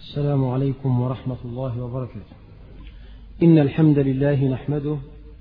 السلام عليكم ورحمة الله وبركاته. إن الحمد لله نحمده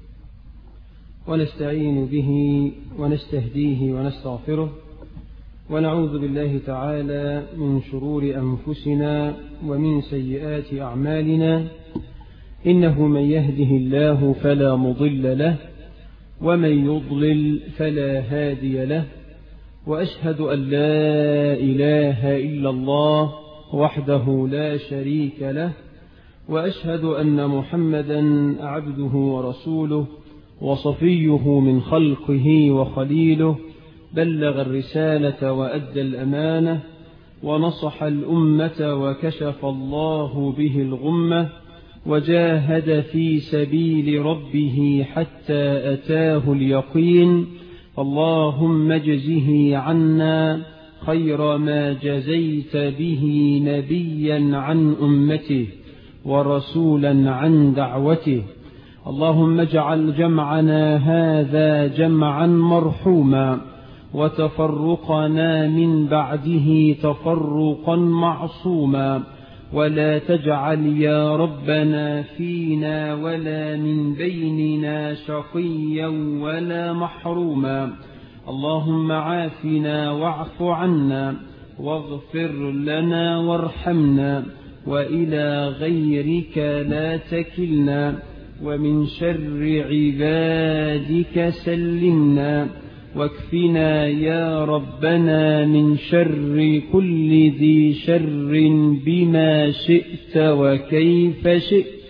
ونستعين به ونستهديه ونستغفره، ونعوذ بالله تعالى من شرور أنفسنا ومن سيئات أعمالنا. إنه من يهده الله فلا مضل له، ومن يضلل فلا هادي له، وأشهد أن لا إله إلا الله وحده لا شريك له، وأشهد أن محمدا عبده ورسوله وصفيه من خلقه وخليله، بلغ الرسالة وأدى الأمانة ونصح الأمة وكشف الله به الغمة، وجاهد في سبيل ربه حتى أتاه اليقين. اللهم اجزه عنا خير ما جزيت به نبيا عن أمته ورسولا عن دعوته. اللهم اجعل جمعنا هذا جمعا مرحوما، وتفرقنا من بعده تفرقا معصوما، ولا تجعل يا ربنا فينا ولا من بيننا شقيا ولا محروما. اللهم عافنا واعف عنا واغفر لنا وارحمنا، وإلى غيرك لا تكلنا، ومن شر عبادك سلمنا، واكفنا يا ربنا من شر كل ذي شر بما شئت وكيف شئت.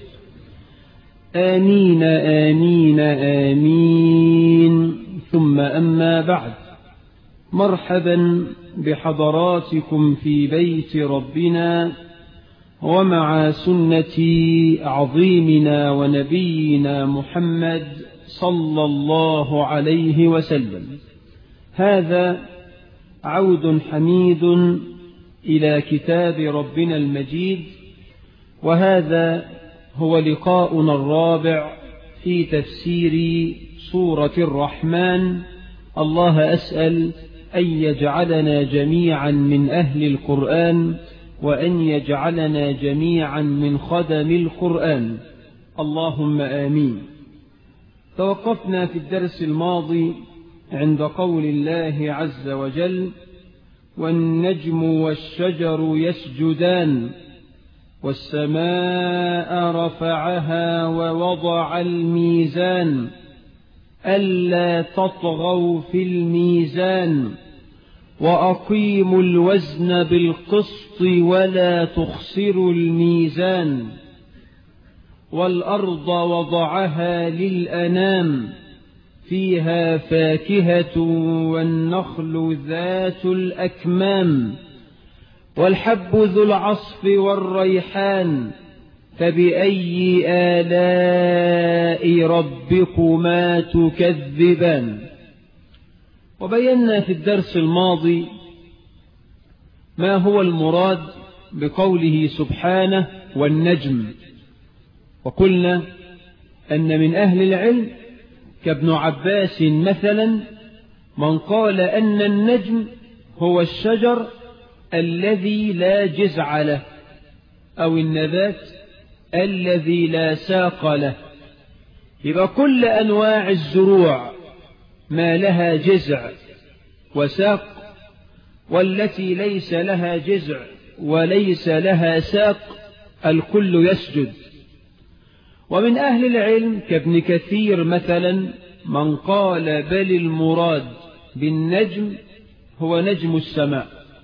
آمين آمين آمين. ثم أما بعد، مرحبا بحضراتكم في بيت ربنا ومع سنة عظيمنا ونبينا محمد صلى الله عليه وسلم. هذا عود حميد إلى كتاب ربنا المجيد، وهذا هو لقاؤنا الرابع في تفسير سورة الرحمن. الله أسأل أن يجعلنا جميعا من أهل القرآن، وأن يجعلنا جميعا من خدم القرآن، اللهم آمين. توقفنا في الدرس الماضي عند قول الله عز وجل: والنجم والشجر يسجدان، والسماء رفعها ووضع الميزان، ألا تطغوا في الميزان، وأقيموا الوزن بالقسط ولا تخسروا الميزان، والأرض وضعها للأنام، فيها فاكهة والنخل ذات الأكمام، والحب ذو العصف والريحان، فبأي آلاء ربكما تكذبان. وبينا في الدرس الماضي ما هو المراد بقوله سبحانه والنجم، وقلنا أن من أهل العلم كابن عباس مثلا من قال أن النجم هو الشجر الذي لا جذع له، أو النبات الذي لا ساق له. يبقى كل أنواع الزروع ما لها جذع وساق، والتي ليس لها جذع وليس لها ساق الكل يسجد. ومن أهل العلم كابن كثير مثلا من قال بل المراد بالنجم هو نجم السماء.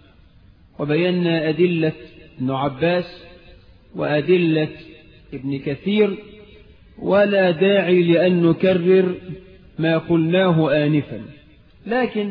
وبينا أدلة ابن عباس وأدلة ابن كثير، ولا داعي لأن نكرر ما قلناه آنفا. لكن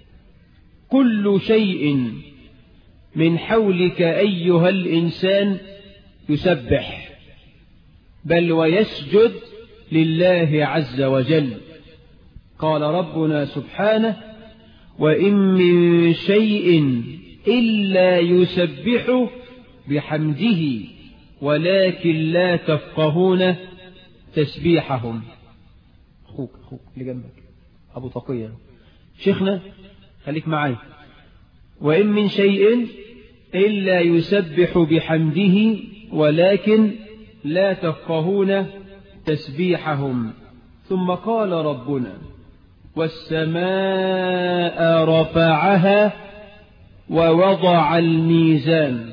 كل شيء من حولك أيها الإنسان يسبح، بل ويسجد لله عز وجل. قال ربنا سبحانه: وإن من شيء إلا يسبح بحمده ولكن لا تفقهون تسبيحهم. أخوك اللي جنبك أبو تقية، شيخنا خليك معي. وإن من شيء إلا يسبح بحمده ولكن لا تفقهون تسبيحهم. ثم قال ربنا والسماء رفعها ووضع الميزان.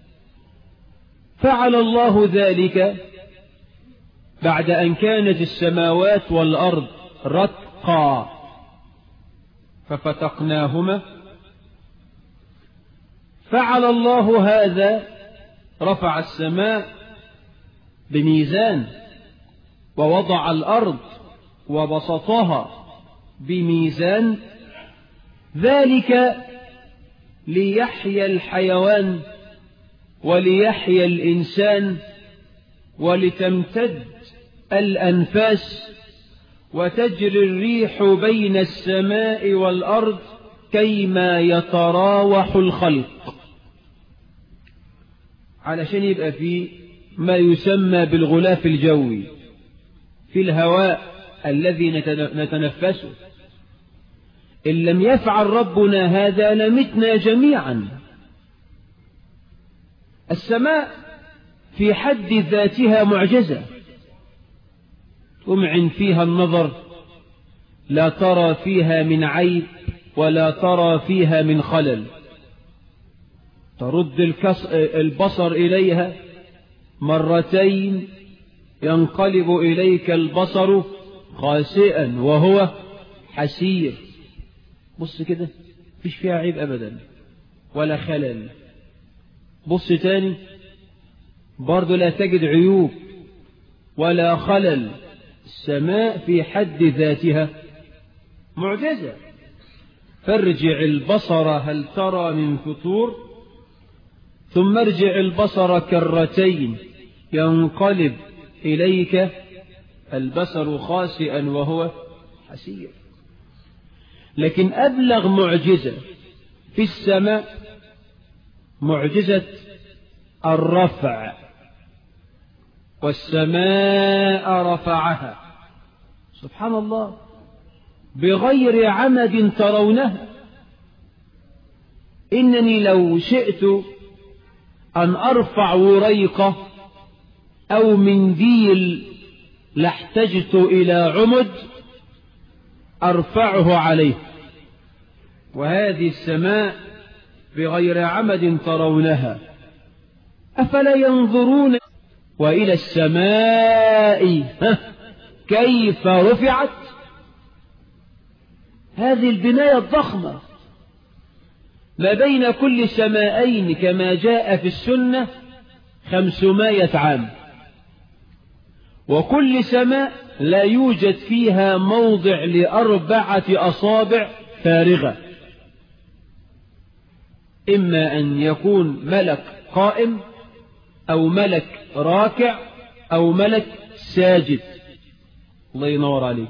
فعل الله ذلك بعد أن كانت السماوات والأرض رتقا ففتقناهما. فعل الله هذا، رفع السماء بميزان ووضع الأرض وبسطها بميزان، ذلك ليحيى الحيوان وليحيى الإنسان ولتمتد الأنفاس وتجري الريح بين السماء والأرض كيما يتراوح الخلق، علشان يبقى فيه ما يسمى بالغلاف الجوي في الهواء الذي نتنفسه. إن لم يفعل ربنا هذا لمتنا جميعا. السماء في حد ذاتها معجزة تمعن فيها النظر، لا ترى فيها من عيب ولا ترى فيها من خلل، ترد البصر إليها مرتين ينقلب إليك البصر خاسئا وهو حسير. بص كده مفيش فيها عيب أبدا ولا خلل. بص تاني برضو لا تجد عيوب ولا خلل. السماء في حد ذاتها معجزة. فارجع البصر هل ترى من فطور ثم ارجع البصر كرتين ينقلب إليك البصر خاسئا وهو حسير. لكن أبلغ معجزة في السماء معجزة الرفع. والسماء رفعها، سبحان الله، بغير عمد ترونها. إنني لو شئت أن أرفع وريقة أو منديل لاحتجت إلى عمد أرفعه عليه. وهذه السماء بغير عمد ترونها. أفلا ينظرون وإلى السماء كيف رفعت. هذه البناية الضخمة ما بين كل سمائين كما جاء في السنة 500 عام، وكل سماء لا يوجد فيها موضع ل4 أصابع فارغة، إما أن يكون ملك قائم أو ملك راكع أو ملك ساجد. الله ينور عليك.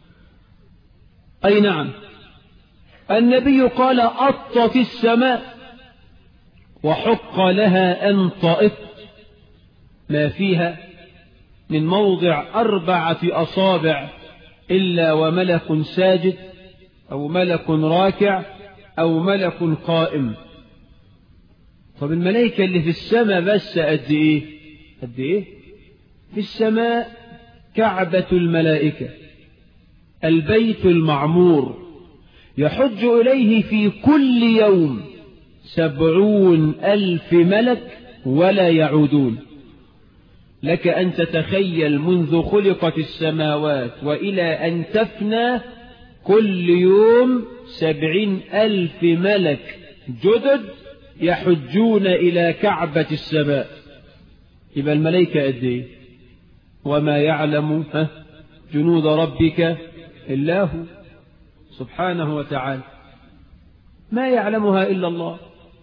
أي نعم، النبي قال أطت السماء وحق لها أن طئت ما فيها من موضع 4 أصابع إلا وملك ساجد أو ملك راكع أو ملك قائم. طب الملائكة اللي في السماء بس قد إيه؟ قد إيه؟ في السماء كعبة الملائكة، البيت المعمور، يحج إليه في كل يوم 70,000 ملك ولا يعودون. لك أن تتخيل منذ خلقت السماوات وإلى أن تفنى كل يوم 70,000 ملك جدد يحجون إلى كعبة السماء. يبقى الملائكة قد إيه؟ وما يعلم جنود ربك إلا هو سبحانه وتعالى، ما يعلمها إلا الله.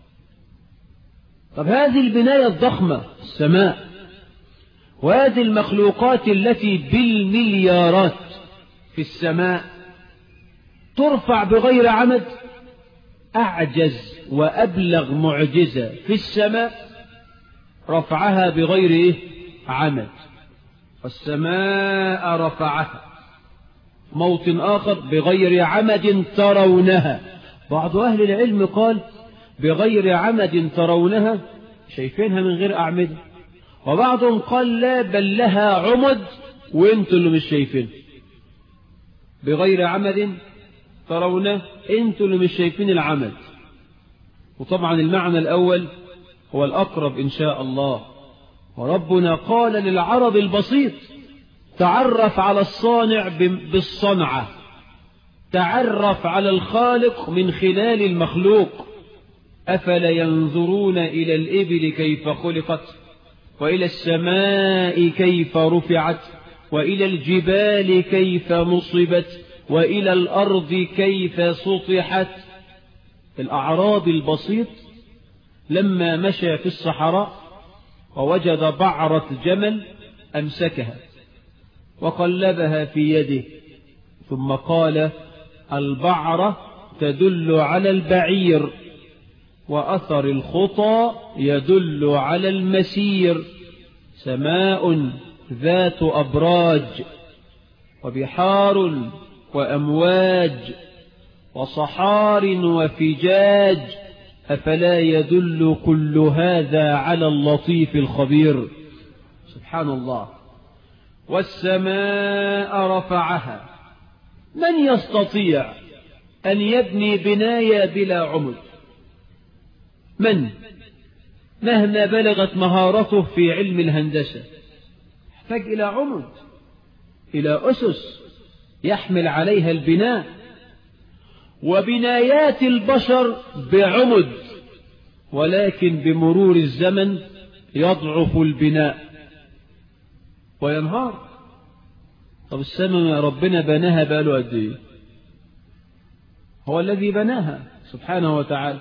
طب هذه البناية الضخمة السماء وهذه المخلوقات التي بالمليارات في السماء ترفع بغير عمد. أعجز وأبلغ معجزة في السماء رفعها بغير عمد. والسماء رفعها. موطن آخر بغير عمد ترونها. بعض أهل العلم قال بغير عمد ترونها، شايفينها من غير أعمدة. وبعضهم قال لا، بل لها عمد وانتوا اللي مش شايفين، بغير عمد ترونه، انتوا اللي مش شايفين العمد. وطبعا المعنى الأول هو الأقرب إن شاء الله. وربنا قال للعرب البسيط تعرف على الصانع بالصنعة، تعرف على الخالق من خلال المخلوق. أفلا ينظرون إلى الإبل كيف خلقت، وإلى السماء كيف رفعت، وإلى الجبال كيف نصبت، وإلى الأرض كيف سطحت. الأعرابي البسيط لما مشى في الصحراء ووجد بعرة جمل أمسكها وقلبها في يده، ثم قال البعرة تدل على البعير، وأثر الخطى يدل على المسير. سماء ذات أبراج، وبحار وأمواج، وصحار وفجاج، أفلا يدل كل هذا على اللطيف الخبير؟ سبحان الله. والسماء رفعها، من يستطيع أن يبني بناية بلا عمد؟ من مهما بلغت مهارته في علم الهندسة يحتاج إلى عمد، إلى أسس يحمل عليها البناء. وبنايات البشر بعمد، ولكن بمرور الزمن يضعف البناء وينهار. طب السماء ربنا بناها بقاله قد ايه؟ هو الذي بناها سبحانه وتعالى.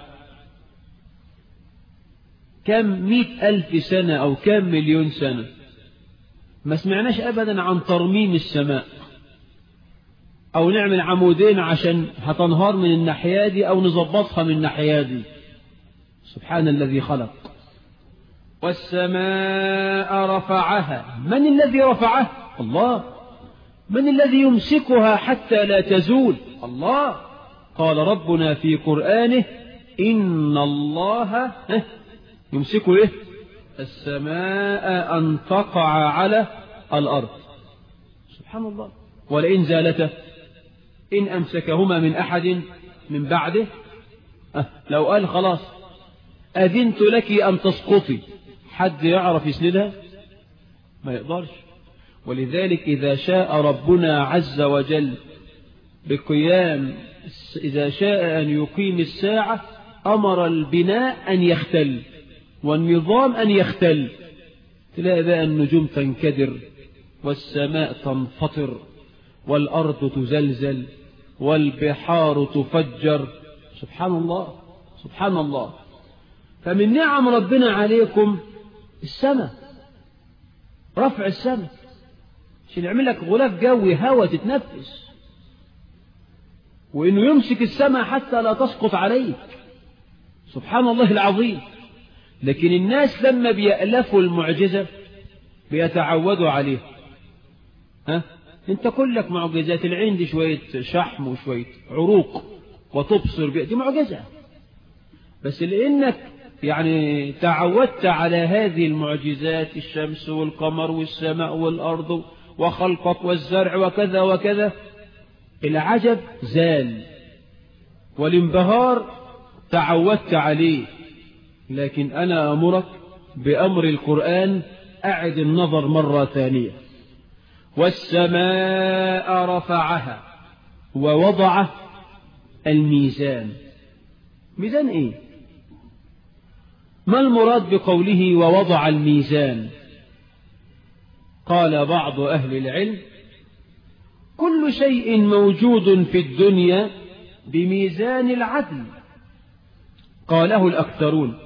كم 100,000 سنة أو كم مليون سنة ما سمعناش أبدا عن ترميم السماء، أو نعمل عمودين عشان هتنهار من الناحية دي أو نظبطها من الناحية دي. سبحان الذي خلق. والسماء رفعها، من الذي رفعه؟ الله. من الذي يمسكها حتى لا تزول؟ الله. قال ربنا في قرآنه إن الله يمسك إيه؟ السماء أن تقع على الأرض. سبحان الله. ولئن زالتا إن أمسكهما من أحد من بعده، لو قال خلاص أذنت لك أن تسقطي، حد يعرف يسندها؟ ما يقدرش. ولذلك إذا شاء ربنا عز وجل بقيام، إذا شاء أن يقيم الساعة أمر البناء أن يختل والنظام أن يختل. تلاقي بقى النجوم تنكدر، والسماء تنفطر، والأرض تزلزل، والبحار تفجر. سبحان الله. سبحان الله. فمن نعم ربنا عليكم السماء، رفع السماء عشان يعمل لك غلاف جوي، هواء تتنفس، وإنه يمسك السماء حتى لا تسقط عليك. سبحان الله العظيم. لكن الناس لما بيألفوا المعجزة بيتعودوا عليها. انت كلك معجزات، العين دي شوية شحم وشوية عروق وتبصر بها، دي معجزة. بس لأنك يعني تعودت على هذه المعجزات، الشمس والقمر والسماء والأرض وخلقك والزرع وكذا وكذا، العجب زال والانبهار تعودت عليه. لكن أنا أمرك بأمر القرآن، أعد النظر مرة ثانية. والسماء رفعها ووضع الميزان. ميزان إيه؟ ما المراد بقوله ووضع الميزان؟ قال بعض أهل العلم كل شيء موجود في الدنيا بميزان العدل. قاله الأكثرون،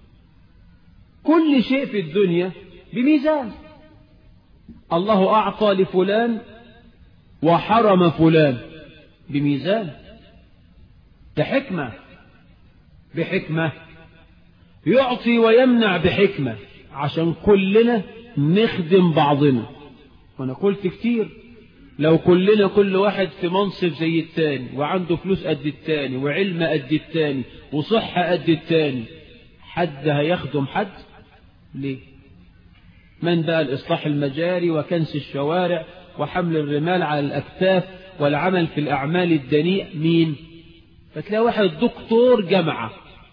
كل شيء في الدنيا بميزان. الله أعطى لفلان وحرم فلان بميزان، بحكمة، بحكمة يعطي ويمنع بحكمة، عشان كلنا نخدم بعضنا. وأنا قلت كتير لو كلنا كل واحد في منصب زي التاني وعنده فلوس قد التاني وعلم قد التاني وصحة قد التاني، حد هيخدم حد؟ ليه؟ من بقى الإصلاح المجاري وكنس الشوارع وحمل الرمال على الأكتاف والعمل في الأعمال الدنيئة؟ مين؟ فتلاقي واحد دكتور جامعة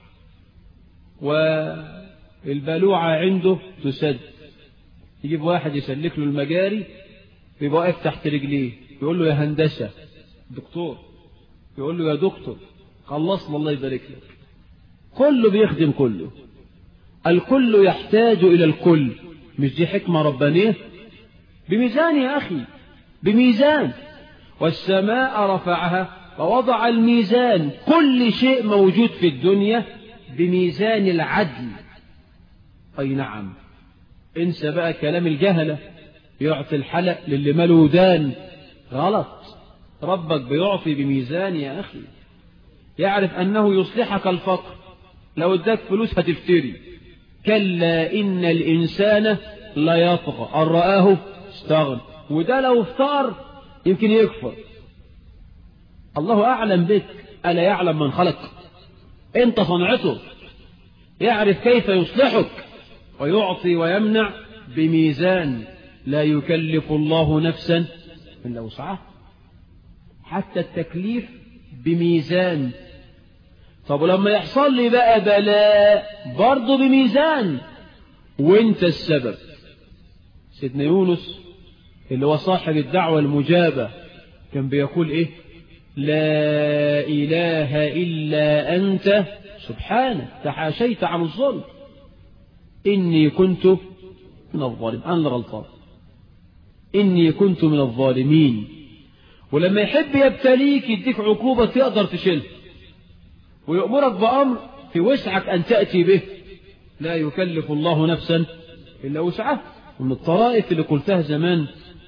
والبلوعة عنده تسد، يجيب واحد يسلك له المجاري يبقى واقف تحت رجليه يقول له يا هندسة دكتور، يقول له يا دكتور خلصنا الله يبارك لك. كله بيخدم كله، الكل يحتاج إلى الكل. مش دي حكمة ربانية؟ بميزان يا أخي، بميزان. والسماء رفعها ووضع الميزان، كل شيء موجود في الدنيا بميزان العدل. أي نعم. انسى بقى كلام الجهلة يعطي الحلق للي ماله ودان، غلط. ربك بيعطي بميزان يا أخي. يعرف أنه يصلحك الفقر، لو اداك فلوس هتفتري. كلا إن الإنسان لا يطغى أن رآه استغنى، وده لو افتقر يمكن يكفر. الله أعلم بك، ألا يعلم من خلق؟ أنت صنعته، يعرف كيف يصلحك ويعطي ويمنع بميزان. لا يكلف الله نفسا إلا وسعها، حتى التكليف بميزان. طب ولما يحصل لي بقى بلاء برضه بميزان، وانت السبب. سيدنا يونس اللي هو صاحب الدعوة المجابة كان بيقول ايه؟ لا إله إلا أنت سبحانك تحاشيت عن الظلم إني كنت من الظالمين. أنا غلطان، إني كنت من الظالمين. ولما يحب يبتليك يديك عقوبة تقدر تشيلها، ويأمرك بأمر في وسعك أن تأتي به. لا يكلف الله نفسا إلا وسعها. ومن الطرائف اللي قلتها زمان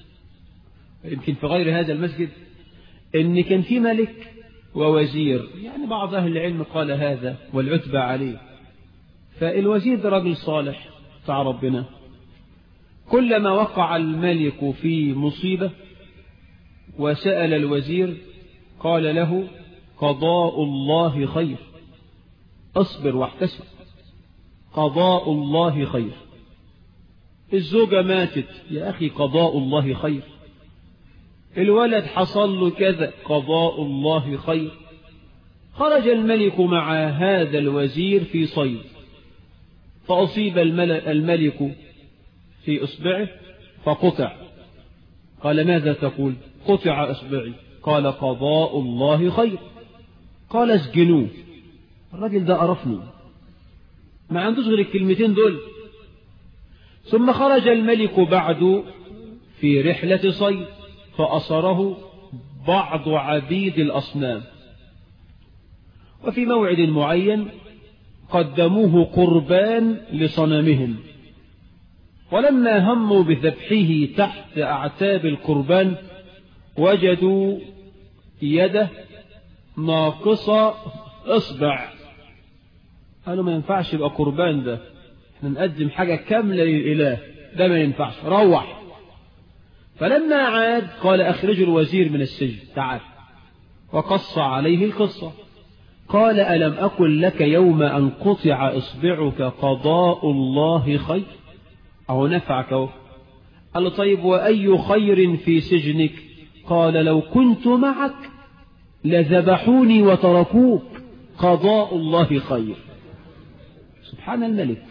يمكن في غير هذا المسجد، إن كان في ملك ووزير، يعني بعض أهل العلم قال هذا والعتبى عليه. فالوزير ده راجل صالح بتاع ربنا، كلما وقع الملك في مصيبة وسأل الوزير قال له قضاء الله خير، اصبر واحتسب، قضاء الله خير. الزوجة ماتت، يا أخي قضاء الله خير. الولد حصل له كذا، قضاء الله خير. خرج الملك مع هذا الوزير في صيد، فأصيب الملك في إصبعه فقطع. قال ماذا تقول؟ قطع إصبعي. قال قضاء الله خير. قال اسجنوه. الراجل ده قرفني، ما عندوش غير الكلمتين دول. ثم خرج الملك بعد في رحلة صيد، فأصره بعض عبيد الأصنام، وفي موعد معين قدموه قربان لصنمهم، ولما هموا بذبحه تحت أعتاب القربان وجدوا يده ناقصة إصبع. قالوا ما ينفعش يبقى قربان ده، احنا نقدم حاجة كاملة للإله، ده ما ينفعش، روح. فلما عاد قال أخرجوا الوزير من السجن، تعال. وقص عليه القصة. قال ألم أقل لك يوم أن قطع إصبعك قضاء الله خير؟ أو نفعك أو. قال طيب وأي خير في سجنك؟ قال لو كنت معك لذبحوني وتركوك، قضاء الله خير. سبحان الملك.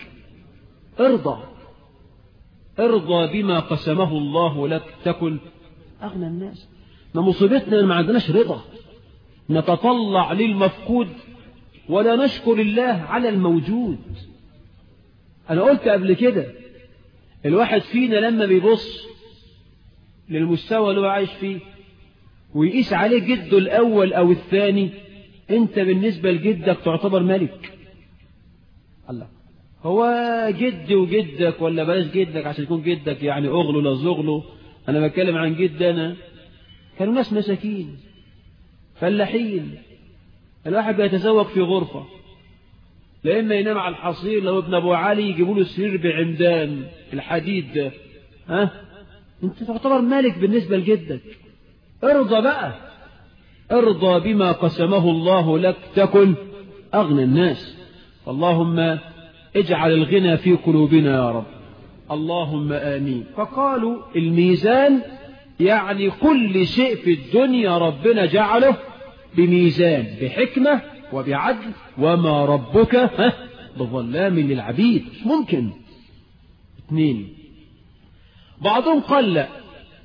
ارضى بما قسمه الله لك تكن أغنى الناس. ما مصيبتنا ما عندناش رضا، نتطلع للمفقود ولا نشكر الله على الموجود. أنا قلت قبل كده الواحد فينا لما بيبص للمستوى اللي هو عايش فيه ويقيس عليه جده الأول أو الثاني، أنت بالنسبة لجدك تعتبر ملك. الله، هو جدي وجدك ولا بلاش جدك عشان يكون جدك يعني أغلو لا زغلو. أنا بتكلم عن جد أنا، كانوا ناس مساكين فلاحين. الواحد بيتزوج في غرفة، لا إما ينام على الحصير، لو ابن أبو علي يجيبوا له سرير بعمدان الحديد ده. أنت تعتبر مالك بالنسبة لجدك. ارضى بقى، ارضى بما قسمه الله لك تكن أغنى الناس. اللهم اجعل الغنى في قلوبنا يا رب، اللهم آمين. فقالوا الميزان يعني كل شيء في الدنيا ربنا جعله بميزان، بحكمة وبعدل، وما ربك بظلام للعبيد، مش ممكن. 2. بعضهم قال لا،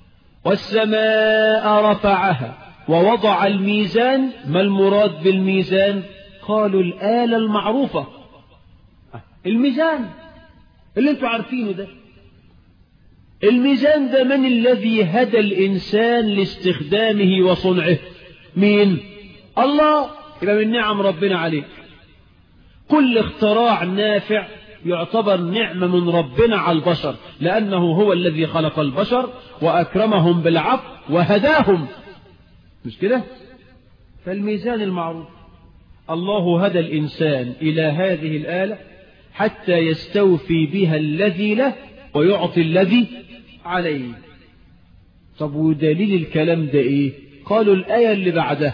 والسماء رفعها ووضع الميزان. ما المراد بالميزان؟ قالوا الآلة المعروفة، الميزان اللي انتوا عارفينه ده. الميزان ده من الذي هدى الإنسان لاستخدامه وصنعه؟ مين؟ الله. يبقى من نعم ربنا عليك. كل اختراع نافع يعتبر نعمة من ربنا على البشر، لأنه هو الذي خلق البشر وأكرمهم بالعقل وهداهم، مش كده؟ فالميزان المعروف، الله هدى الإنسان إلى هذه الآلة حتى يستوفي بها الذي له ويعطي الذي عليه. طب ودليل الكلام ده إيه؟ قالوا الآية اللي بعدها،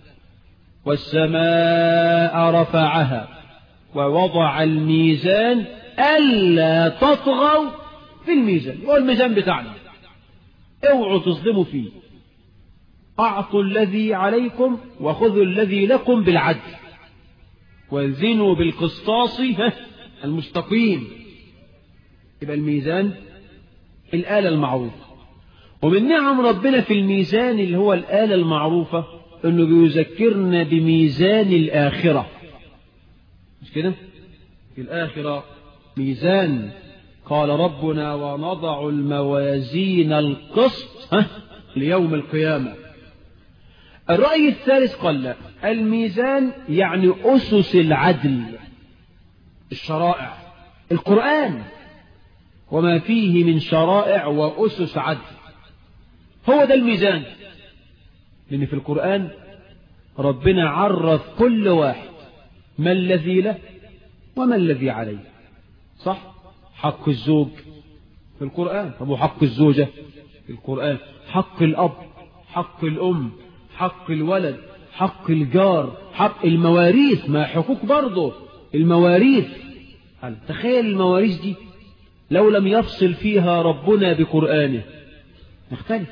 والسماء رفعها ووضع الميزان ألا تطغوا في الميزان. هو الميزان بتاعنا، اوعوا تظلموا فيه، أعطوا الذي عليكم وخذوا الذي لكم بالعدل وزنوا بالقسطاس المستقيم. يبقى الميزان الآلة المعروفة. ومن نعم ربنا في الميزان اللي هو الآلة المعروفة انه بيذكرنا بميزان الآخرة، مش كده؟ في الآخرة ميزان، قال ربنا ونضع الموازين القسط ليوم القيامة. الرأي الثالث قال لا، الميزان يعني أسس العدل، الشرائع، القرآن وما فيه من شرائع وأسس عدل، هو ده الميزان. لأن في القرآن ربنا عرف كل واحد ما الذي له وما الذي عليه، صح؟ حق الزوج في القرآن، طب وحق الزوجة في القرآن، حق الأب، حق الأم، حق الولد، حق الجار، حق المواريث، ما حقوق برضه المواريث. تخيل المواريث دي لو لم يفصل فيها ربنا بقرآنه نختلف.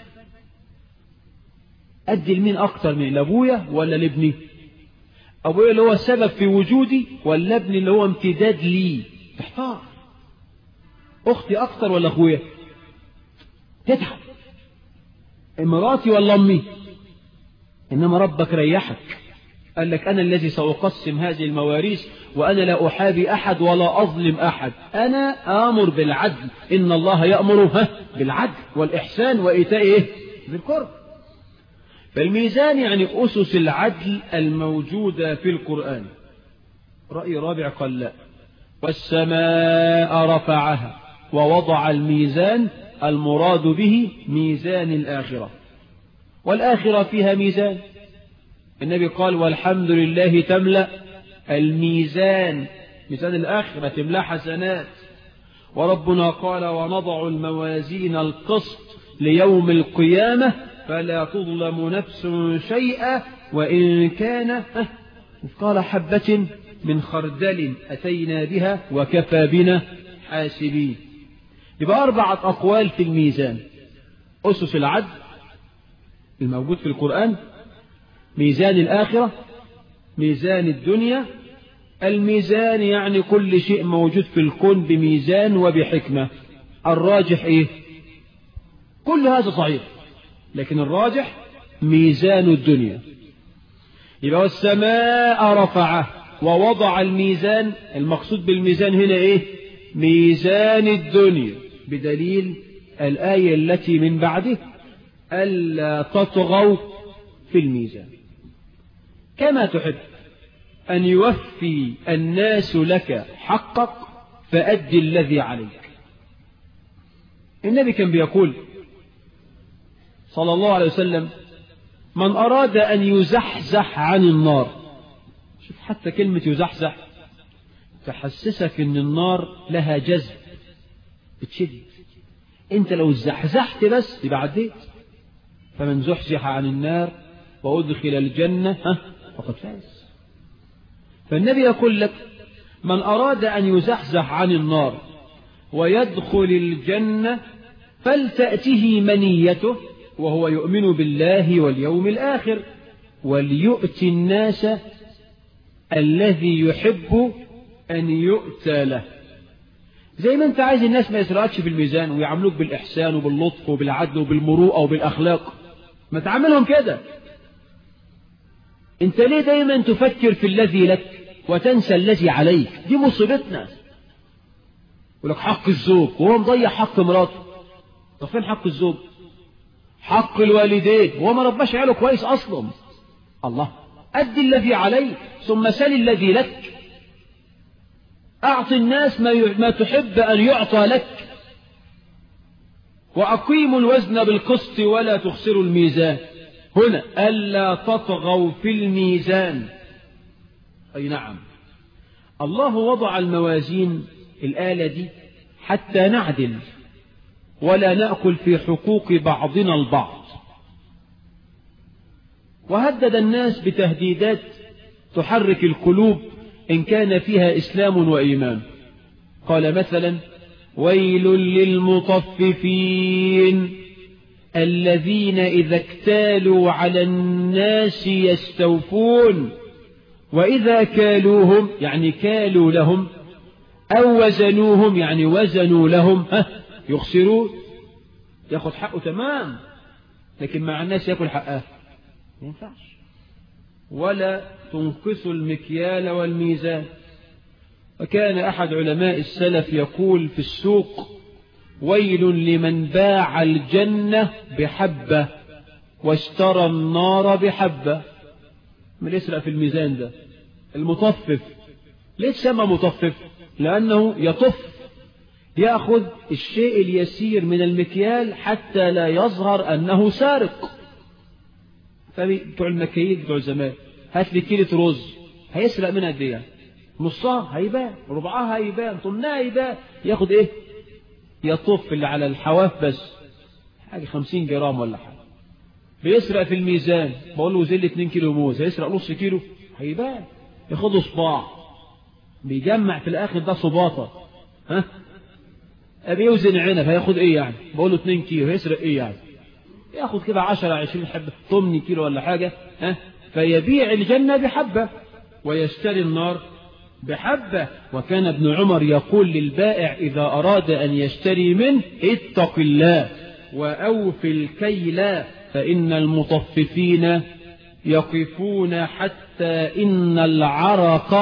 أدي لمين أكتر، من لأبويا ولا لابني؟ أبويا اللي هو السبب في وجودي ولا ابني اللي هو امتداد لي؟ تحتار. أختي أكتر ولا أخويا؟ تتعب. مراتي ولا أمي؟ إنما ربك ريحك، قال لك أنا الذي سأقسم هذه المواريث وأنا لا أحابي أحد ولا أظلم أحد، أنا آمر بالعدل، إن الله يأمر بالعدل والإحسان وإيتاء ذي القربى. فالميزان يعني أسس العدل الموجودة في القرآن. رأي رابع قال لا، والسماء رفعها ووضع الميزان، المراد به ميزان الآخرة، والآخرة فيها ميزان. النبي قال والحمد لله تملأ الميزان، ميزان الآخرة تملأ حسنات. وربنا قال ونضع الموازين القسط ليوم القيامة فلا تظلم نفس شيئا وإن كان مثقال حبة من خردل أتينا بها وكفى بنا حاسبين. يبقى 4 أقوال في الميزان: أسس العدل الموجود في القرآن، ميزان الآخرة، ميزان الدنيا. الميزان يعني كل شيء موجود في الكون بميزان وبحكمة. الراجح إيه؟ كل هذا صحيح، لكن الراجح ميزان الدنيا. يبقى والسماء رفعه ووضع الميزان، المقصود بالميزان هنا إيه؟ ميزان الدنيا، بدليل الآية التي من بعده ألا تطغوا في الميزان. كما تحب أن يوفي الناس لك حقك فأدي الذي عليك. النبي كان بيقول صلى الله عليه وسلم من أراد أن يزحزح عن النار، شوف حتى كلمة يزحزح تحسسك أن النار لها جذب بتشد، أنت لو زحزحت بس يبقى عديت. فمن زحزح عن النار وأدخل الجنة فقد فاز. فالنبي يقول لك من أراد أن يزحزح عن النار ويدخل الجنة فلتأته منيته وهو يؤمن بالله واليوم الآخر وليؤتي الناس الذي يحب أن يؤتى له. زي ما أنت عايز الناس ما يسرقكش في الميزان ويعاملوك بالإحسان وباللطف وبالعدل وبالمروءة وبالأخلاق، ما تعاملهم كده. أنت ليه دايما تفكر في الذي لك وتنسى الذي عليك؟ دي مصيبتنا. ولك حق الزوج وهو مضيع حق مراته. طب فين حق الزوج؟ حق الوالدين وهو ما رباش عياله كويس أصلا. الله، أدي الذي عليك ثم سل الذي لك. أعط الناس ما تحب أن يعطى لك. وأقيموا الوزن بالقسط ولا تخسروا الميزان. هنا ألا تطغوا في الميزان. أي نعم، الله وضع الموازين الآلة دي حتى نعدل ولا نأكل في حقوق بعضنا البعض. وهدد الناس بتهديدات تحرك القلوب إن كان فيها إسلام وإيمان. قال مثلا ويل للمطففين الذين إذا اكتالوا على الناس يستوفون وإذا كالوهم يعني كالوا لهم أو وزنوهم يعني وزنوا لهم يخسرون. ياخد حقه تمام، لكن مع الناس يأكل حقه ما ينفعش. ولا تنقصوا المكيال والميزان. وكان أحد علماء السلف يقول في السوق ويل لمن باع الجنة بحبة واشترى النار بحبة. من يسرق في الميزان ده المطفف. ليه سمى مطفف؟ لأنه يطف، يأخذ الشيء اليسير من المكيال حتى لا يظهر أنه سارق. فبتوع المكاييل بتوع زمان هات لي كيلة رز، هيسرق منها قد ايه؟ نصها هيبان، ربعها هيبان، طنها هيبان. ياخد ايه؟ يطف اللي على الحواف بس، حاجة 50 جرام ولا حاجة. بيسرق في الميزان، بقول له زل 2 كيلو موز، هيسرق نص كيلو هيبان. ياخده صباع، بيجمع في الآخر ده صباطة. بيوزن عنب، هياخد ايه يعني؟ بقول له 2 كيلو، هيسرق ايه يعني؟ ياخد كده 10-20 حبة، 8 كيلو ولا حاجة. فيبيع الجنة بحبة ويشتري النار بحبة. وكان ابن عمر يقول للبائع إذا أراد أن يشتري منه اتق الله وأوف الكيل فإن المطففين يقفون حتى إن العرق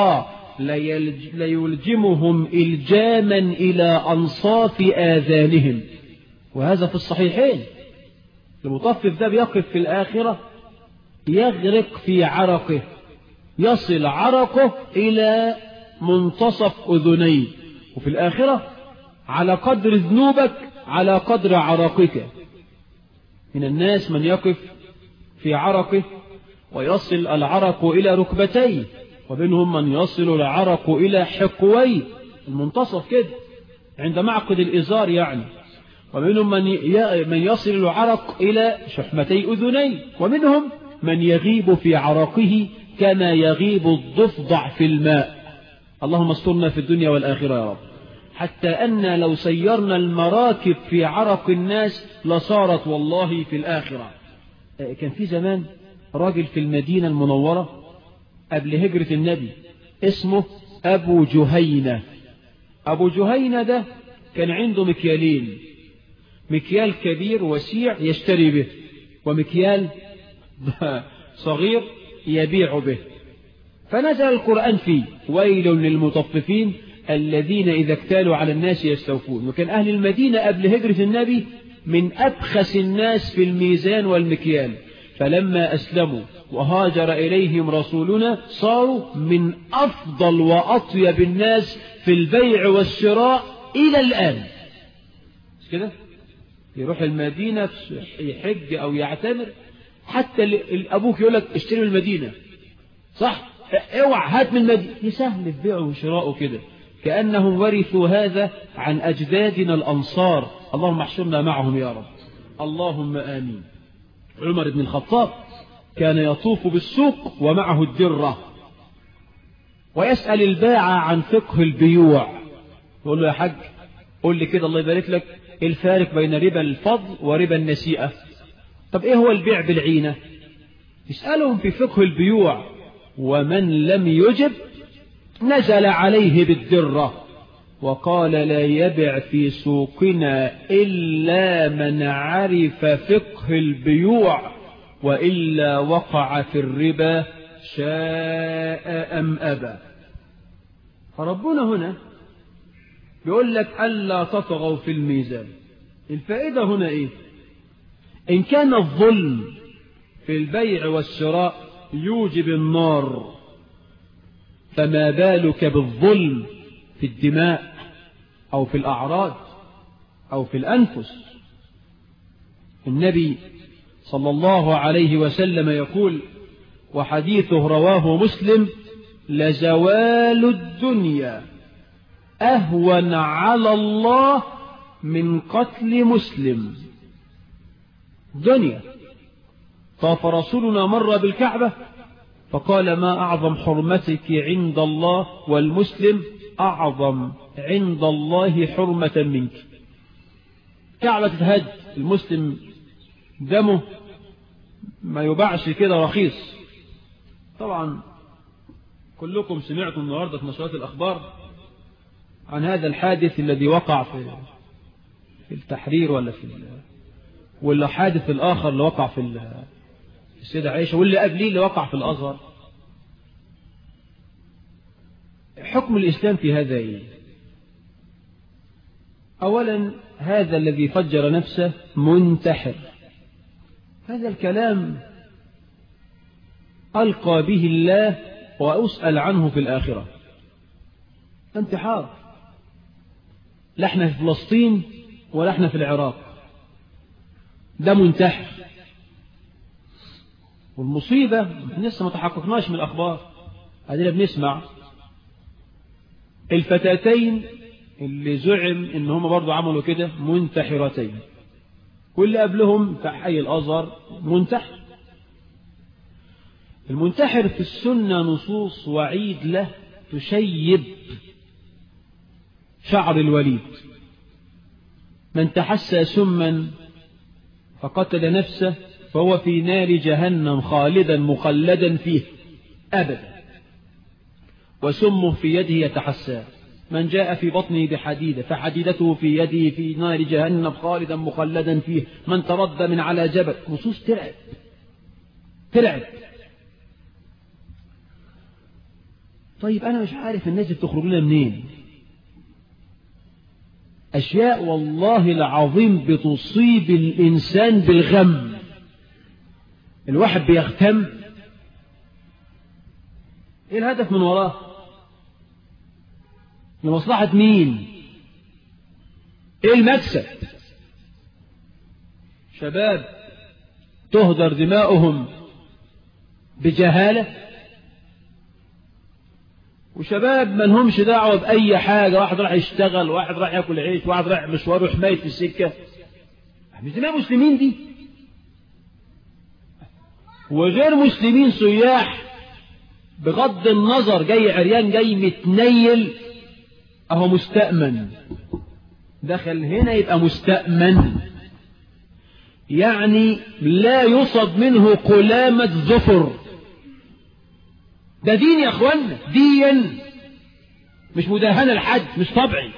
ليلجمهم إلجاما إلى أنصاف آذانهم. وهذا في الصحيحين. المطفف ده بيقف في الآخرة يغرق في عرقه، يصل عرقه إلى منتصف أذنيه. وفي الآخرة على قدر ذنوبك على قدر عرقك. من الناس من يقف في عرقه ويصل العرق إلى ركبتيه، ومنهم من يصل العرق إلى حقويه، المنتصف كده عند معقد الإزار يعني. ومنهم من يصل العرق إلى شحمتي أذنيه، ومنهم من يغيب في عرقه كما يغيب الضفدع في الماء. اللهم استرنا في الدنيا والآخرة يا رب. حتى أن لو سيرنا المراكب في عرق الناس لصارت والله في الآخرة. كان في زمان راجل في المدينة المنورة قبل هجرة النبي اسمه أبو جهينة. أبو جهينة ده كان عنده مكيالين، مكيال كبير وسيع يشتري به، ومكيال صغير يبيع به. فنزل القرآن فيه ويل للمطففين الذين إذا اكتالوا على الناس يستوفون. وكان أهل المدينة قبل هجرة النبي من أبخس الناس في الميزان والمكيال، فلما أسلموا وهاجر إليهم رسولنا صاروا من أفضل وأطيب الناس في البيع والشراء إلى الآن. مش كده؟ يروح المدينة يحج أو يعتمر، حتى أبوك يقول لك اشتري من المدينة، صح؟ اوعى هات من المدينة. يسهل في بيعه وشراءه كده، كأنهم ورثوا هذا عن أجدادنا الأنصار. اللهم احشرنا معهم يا رب، اللهم آمين. عمر بن الخطاب كان يطوف بالسوق ومعه الدرة ويسأل البائع عن فقه البيوع، يقول له يا حاج قول لي كده الله يبارك لك ايه الفارق بين ربا الفضل وربا النسيئة؟ طب ايه هو البيع بالعينة؟ يسألهم في فقه البيوع، ومن لم يجب نزل عليه بالدرة وقال لا يبع في سوقنا إلا من عرف فقه البيوع وإلا وقع في الربا شاء أم أبى. فربنا هنا بيقول لك ألا تطغوا في الميزان. الفائدة هنا إيه؟ إن كان الظلم في البيع والشراء يوجب النار، فما بالك بالظلم في الدماء أو في الأعراض أو في الأنفس؟ النبي صلى الله عليه وسلم يقول وحديثه رواه مسلم لزوال الدنيا أهون على الله من قتل مسلم. دنيا. طاف رسولنا مر بالكعبة فقال ما أعظم حرمتك عند الله والمسلم أعظم عند الله حرمة منك. كعبة تتهد، المسلم دمه ما يباعش كده رخيص. طبعا كلكم سمعتم النهارده في نشرات الأخبار عن هذا الحادث الذي وقع في التحرير ولا حادث الآخر اللي وقع في السيدة عائشة واللي قبليه اللي وقع في الأزهر. حكم الإسلام في هذا إيه؟ أولا هذا الذي فجر نفسه منتحر. هذا الكلام ألقى به الله وأسأل عنه في الآخرة. انتحار. لا احنا في فلسطين ولا احنا في العراق، ده منتحر. والمصيبة لسه ما تحققناش من الأخبار، هذه بنسمع الفتاتين اللي زعم ان هم برضو عملوا كده منتحرتين، واللي قبلهم في حي الأزهر منتحر. المنتحر في السنة نصوص وعيد له تشيب شعر الوليد. من تحسى سما فقتل نفسه فهو في نار جهنم خالدا مخلدا فيه أبدا، وسمه في يده يتحسى. من جاء في بطنه بحديدة فحديدته في يده في نار جهنم خالدا مخلدا فيه. من تردى من على جبل. نصوص ترعب. طيب أنا مش عارف الناس بتخرج لنا منين. أشياء والله العظيم بتصيب الإنسان بالغم. الواحد بيغتم، إيه الهدف من وراه؟ لمصلحة مين؟ إيه المكسب؟ شباب تهدر دماؤهم بجهالة، وشباب ما لهمش دعوة بأي حاجة. واحد راح يشتغل، واحد راح ياكل عيش، واحد راح مشواره حماية في السكة. مش دماء مسلمين دي، وغير مسلمين سياح بغض النظر جاي عريان جاي متنيل اهو مستأمن. دخل هنا يبقى مستأمن، يعني لا يصب منه قلامة ظفر. ده دين يا اخوانا، دين مش مداهنة لحد، مش طبعي.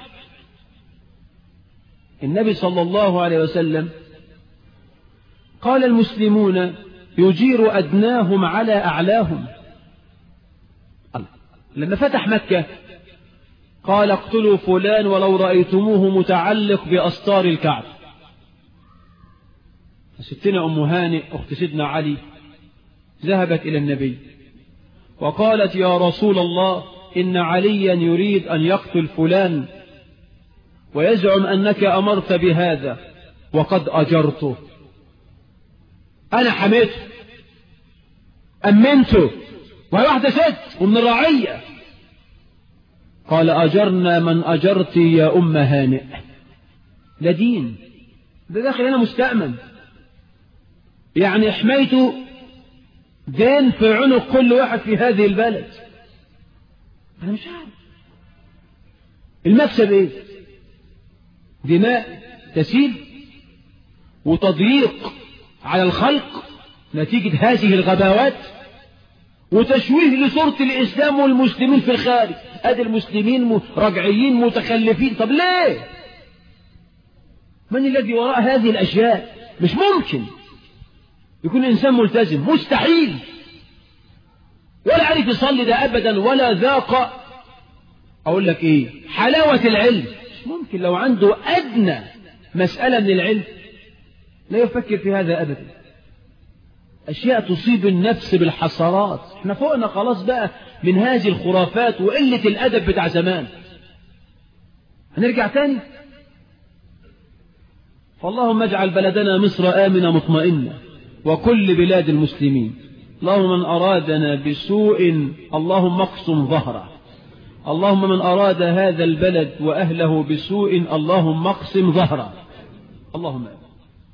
النبي صلى الله عليه وسلم قال المسلمون يجير أدناهم على أعلاهم. لما فتح مكة قال اقتلوا فلان ولو رأيتموه متعلق بأستار الكعب. ستنا أم هانئ أخت سيدنا علي ذهبت إلى النبي وقالت يا رسول الله إن عليا يريد أن يقتل فلان ويزعم أنك أمرت بهذا وقد أجرته. أنا حميته أمنته، وهي واحدة ست ومن الرعية. قال أجرنا من أجرت يا أم هانئ. لا دين، ده داخل هنا مستأمن. يعني حمايته دين في عنق كل واحد في هذه البلد. أنا مش عارف المكسب إيه؟ دماء تسيل وتضييق على الخلق نتيجة هذه الغباوات، وتشويه لصورة الإسلام والمسلمين في الخارج. أدي المسلمين رجعيين متخلفين. طب ليه؟ من الذي وراء هذه الأشياء؟ مش ممكن يكون إنسان ملتزم، مستحيل، ولا عارف يصلي ده أبدا، ولا ذاق أقول لك إيه حلاوة العلم. مش ممكن لو عنده أدنى مسألة من العلم لا يفكر في هذا أبدا. أشياء تصيب النفس بالحسرات. احنا فوقنا خلاص بقى من هذه الخرافات وقلة الأدب بتاع زمان. هنرجع تاني. فاللهم اجعل بلدنا مصر آمنة مطمئنة وكل بلاد المسلمين. اللهم من أرادنا بسوء اللهم اقسم ظهره. اللهم من أراد هذا البلد وأهله بسوء اللهم اقسم ظهره. اللهم آمين.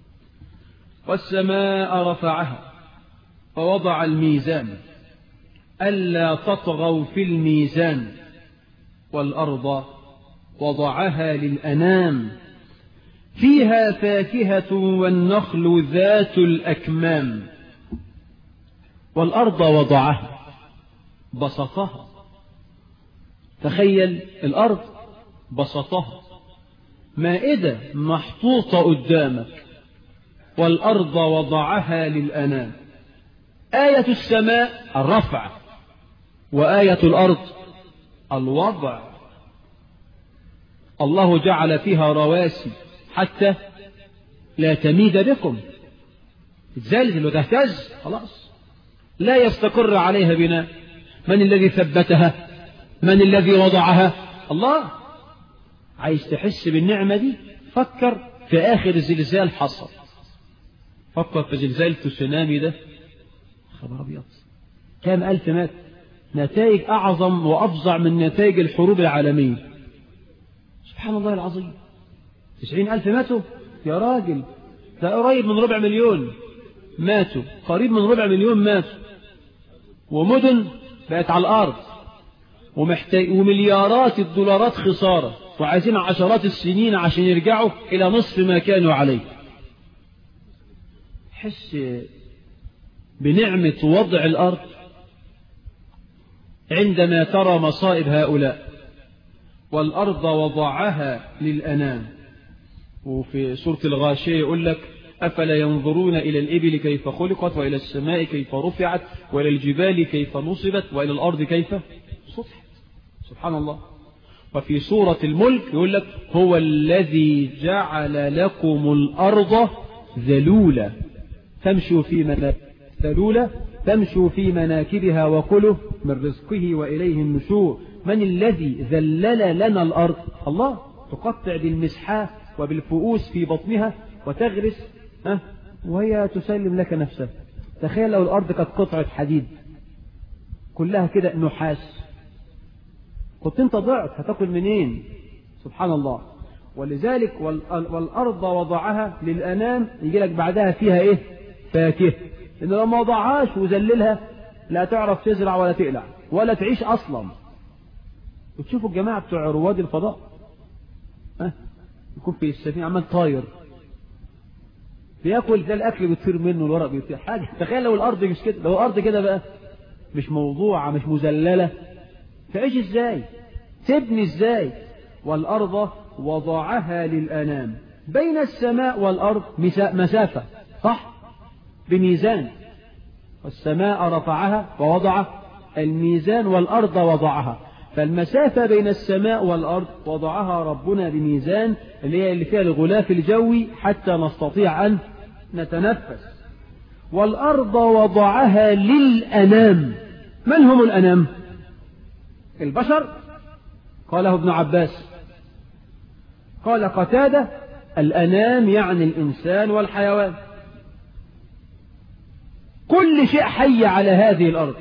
والسماء رفعها ووضع الميزان ألا تطغوا في الميزان والأرض وضعها للأنام فيها فاكهة والنخل ذات الأكمام. والأرض وضعها بسطها. تخيل الأرض بسطها، مائدة محطوطة قدامك، والأرض وضعها للأنام. آية السماء الرفع، وآية الأرض الوضع. الله جعل فيها رواسي حتى لا تميد بكم، تزلزل وتهتز، خلاص لا يستقر عليها بناء. من الذي ثبتها؟ من الذي وضعها؟ الله. عايز تحس بالنعمة دي؟ فكر في آخر زلزال حصل. فكر في زلزال تسونامي ده، خبر أبيض، كام ألف مات. نتائج أعظم وأفظع من نتائج الحروب العالمية. سبحان الله العظيم. 90,000 ماتوا يا راجل، ده قريب من 250,000 ماتوا، قريب من 250,000 ماتوا، ومدن بقت على الأرض، ومليارات الدولارات خسارة، وعايزين عشرات السنين عشان يرجعوا إلى نصف ما كانوا عليه. حس بنعمة وضع الأرض عندما ترى مصائب هؤلاء. والأرض وضعها للأنام. وفي سورة الغاشية يقول لك أفلا ينظرون إلى الإبل كيف خلقت وإلى السماء كيف رفعت وإلى الجبال كيف نصبت وإلى الأرض كيف سطحت. سبحان الله. وفي سورة الملك يقول لك هو الذي جعل لكم الأرض ذلولا تمشوا في مناكبها وكلوا من رزقه وإليه النشور. من الذي ذلل لنا الأرض؟ الله. تقطع بالمسحاة وبالفؤوس في بطنها وتغرس وهي تسلم لك نفسها. تخيل لو الأرض كانت قطعة حديد كلها كده نحاس، كنت انت ضعت، هتاكل منين؟ سبحان الله. ولذلك والأرض وضعها للأنام، يجي لك بعدها فيها ايه؟ فاكهة. إنه لو ما وضعهاش وذللها لا تعرف تزرع ولا تقلع ولا تعيش أصلا. وتشوفوا الجماعة بتوع رواد الفضاء يكون في السفينة عمال طاير بياكل، ده الأكل بيطير منه، الورق بيطير حاجة. تخيل لو الأرض مش كده، لو الأرض كده بقى مش موضوعة مش مذللة، تعيش ازاي؟ تبني ازاي؟ والأرض وضعها للأنام. بين السماء والأرض مسافة، صح؟ بميزان. والسماء رفعها ووضع الميزان والأرض وضعها. فالمسافة بين السماء والأرض وضعها ربنا بميزان، اللي فيها الغلاف الجوي حتى نستطيع أن نتنفس. والأرض وضعها للأنام. من هم الأنام؟ البشر. قاله ابن عباس. قال قتادة الأنام يعني الإنسان والحيوان، كل شيء حي على هذه الأرض.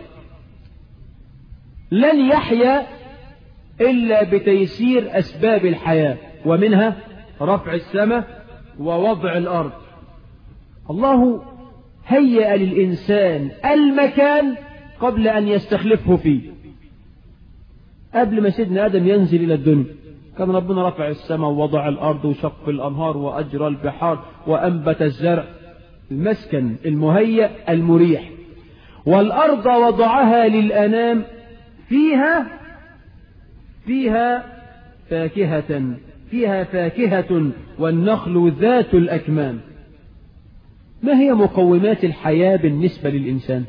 لن يحيا إلا بتيسير أسباب الحياة، ومنها رفع السماء ووضع الأرض. الله هيأ للإنسان المكان قبل أن يستخلفه فيه. قبل ما سيدنا آدم ينزل إلى الدنيا كان ربنا رفع السماء ووضع الأرض وشق الأنهار وأجرى البحار وأنبت الزرع، المسكن المهيأ المريح. والأرض وضعها للأنام فيها فاكهة والنخل ذات الأكمام. ما هي مقومات الحياة بالنسبة للإنسان؟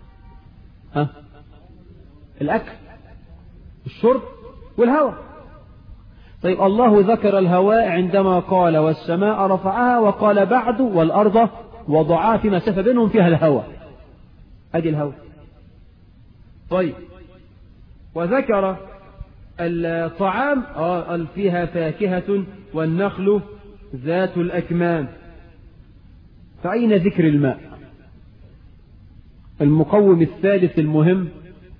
الأكل، الشرب، والهواء. طيب الله ذكر الهواء عندما قال والسماء رفعها، وقال بعد والأرض وضعها في مسافة بينهم فيها الهواء. أدي الهواء. طيب وذكر الطعام فيها فاكهة والنخل ذات الأكمام. فأين ذكر الماء؟ المقوم الثالث المهم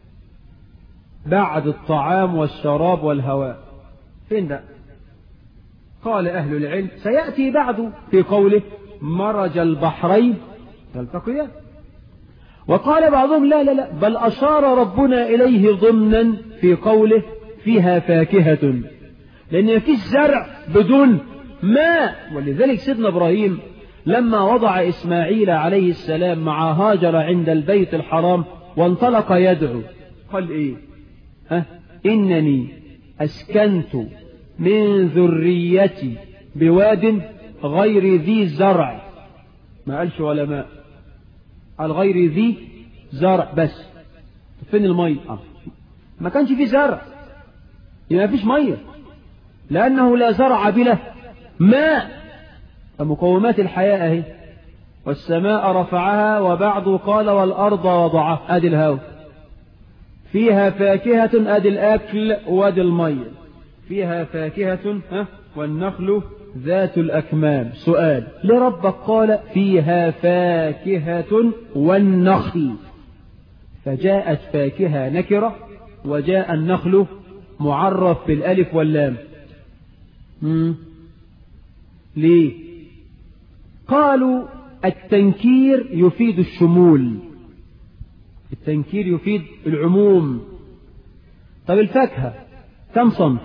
بعد الطعام والشراب والهواء، فين ده؟ قال أهل العلم سيأتي بعد في قوله مرج البحرين يلتقيان. وقال بعضهم لا بل أشار ربنا إليه ضمنا في قوله فيها فاكهة، لأن مفيش زرع بدون ماء. ولذلك سيدنا إبراهيم لما وضع إسماعيل عليه السلام مع هاجر عند البيت الحرام وانطلق يدعو قال إيه؟ إنني أسكنت من ذريتي بواد غير ذي زرع. ما قالش ولا ماء، قال غير ذي زرع بس. فين المية؟ ما كانش فيه زرع، يبقى ما فيش مية، لأنه لا زرع بلا ماء. فمقومات الحياة اهي. والسماء رفعها وبعد قال والأرض وضعها، ادي الهواء. فيها فاكهة، ادي الأكل وادي المية. فيها فاكهة والنخل ذات الأكمام. سؤال، لربك قال فيها فاكهة والنخل، فجاءت فاكهة نكرة وجاء النخل معرف بالألف واللام. ليه؟ قالوا التنكير يفيد الشمول، التنكير يفيد العموم. طب الفاكهة كم صنف؟